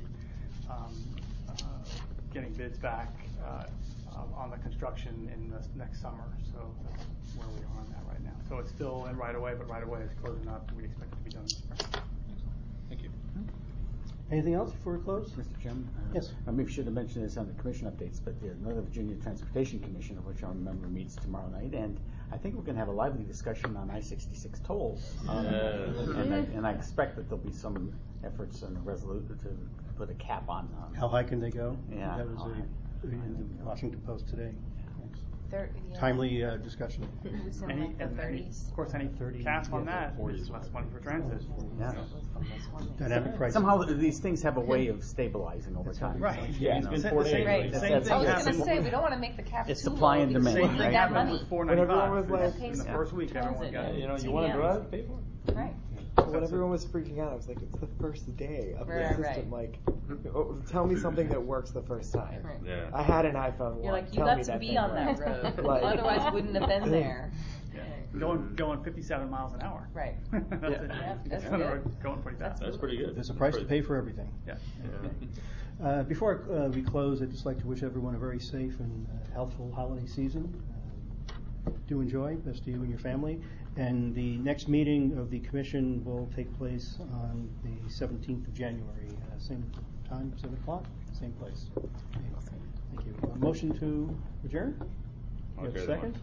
getting bids back on the construction in the next summer. So that's where we are on that right now. So it's still in right-of-way, but right-of-way is closing up. We expect it to be done this spring. Thank you. Anything else before we close? Mr. Chairman? Yes. I maybe should have mentioned this on the commission updates, but the Northern Virginia Transportation Commission, of which our member meets tomorrow night, and I think we're going to have a lively discussion on I-66 tolls. And I expect that there'll be some efforts and to put a cap on. How high can they go? Yeah. That was in the Washington Post today. Yeah. Timely discussion. Of course, any cap on that is less money for transit. Yeah. Dynamic pricing. Somehow these things have a way of stabilizing over time. Right. Yeah. It's been 4 days. Right. Same I thing was happened. going to say, we don't want to make the cap It's too supply low and because demand, we need right? that Happened money. with 495. When everyone was like, in the first week, everyone got it. you know, you want to drive, pay for it. Right. When everyone was freaking out, I was like, it's the first day of Right, the system. right. Like, tell me something that works the first time. Right. Yeah. I had an iPhone. You're like, you tell got me to that be thing on that works. road. Like- Otherwise, wouldn't have been there. Going 57 miles an hour. Right. That's it. Yeah, that's On the good. road, going pretty fast. That's pretty good. There's a price to pay for everything. Yeah. Before we close, I'd just like to wish everyone a very safe and healthful holiday season. Do enjoy, best to you and your family. And the next meeting of the commission will take place on the 17th of January. Same time, 7 o'clock, same place. Thank you. A motion to adjourn? You have a Okay, second?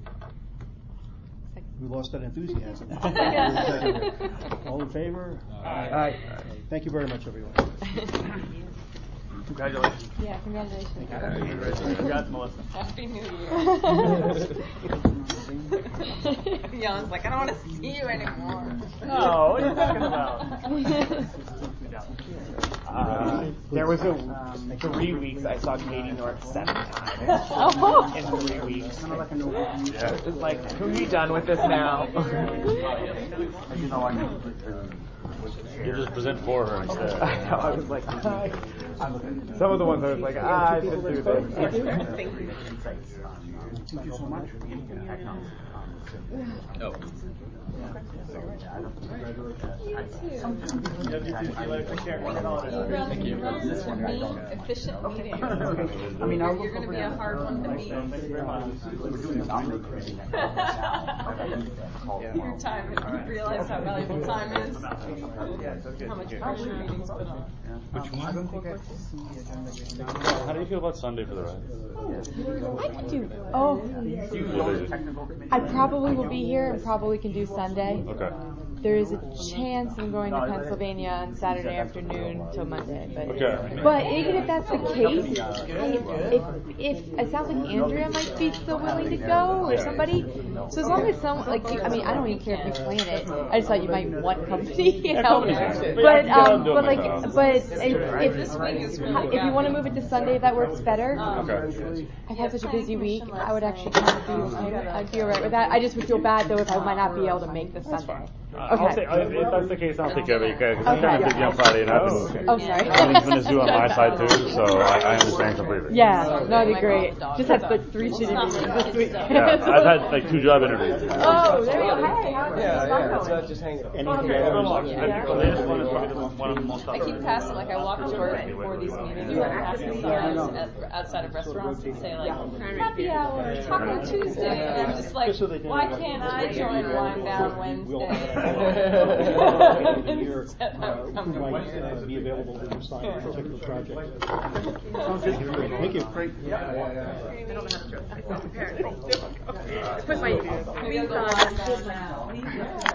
We lost that enthusiasm. All in favor? Aye. Thank you very much, everyone. Congratulations. Yeah, congratulations. Congrats, Melissa. Happy New Year. Jan's like, I don't want to see you anymore. Oh, what are you talking about? There was 3 weeks I saw Katie North 7 times in 3 weeks. It was like, who are you done with this now? You just present for her instead. I know, I was like, some of the ones I was like, I should do this. Thank you so much. Oh. Thank you. This is me, efficient meeting. I mean, you're going to be a hard one to beat. Your time, you realize how valuable time is. How much pressure meetings put on. Which one? How do you feel about Sunday for the ride? I could do. Oh, I probably will be here and probably can do Sunday. Okay. There is a chance I'm going to Pennsylvania on Saturday afternoon till Monday, but Okay. but even if that's the case, if it sounds like Andrea might be still willing to go or somebody. So as long as someone like I mean I don't even care if you plan it. I just thought you might want company help. But if you want to move it to Sunday, that works better. Okay. I've had such a busy week. I would actually kind of I'd be alright with that. I just would feel bad though if I might not be able to make the Sunday. I'll take, if that's the case, I'll take care of it because I'm kind of busy on Friday and I've been everything's been due on my side too, so I understand completely. Yeah, that'd be great. Just had like 3 shitty meetings this week. Yeah, I've had like 2 job interviews. Oh, there you go. Hey, It's not just hanging. I keep passing, like I walk to work before these meetings, and I pass the signs outside of restaurants and say like, happy hour, Taco Tuesday, and I'm just like, why can't I join Wine Down Wednesday? Instead of coming here. Be available to sign a particular project. Thank you. Put my wings on now.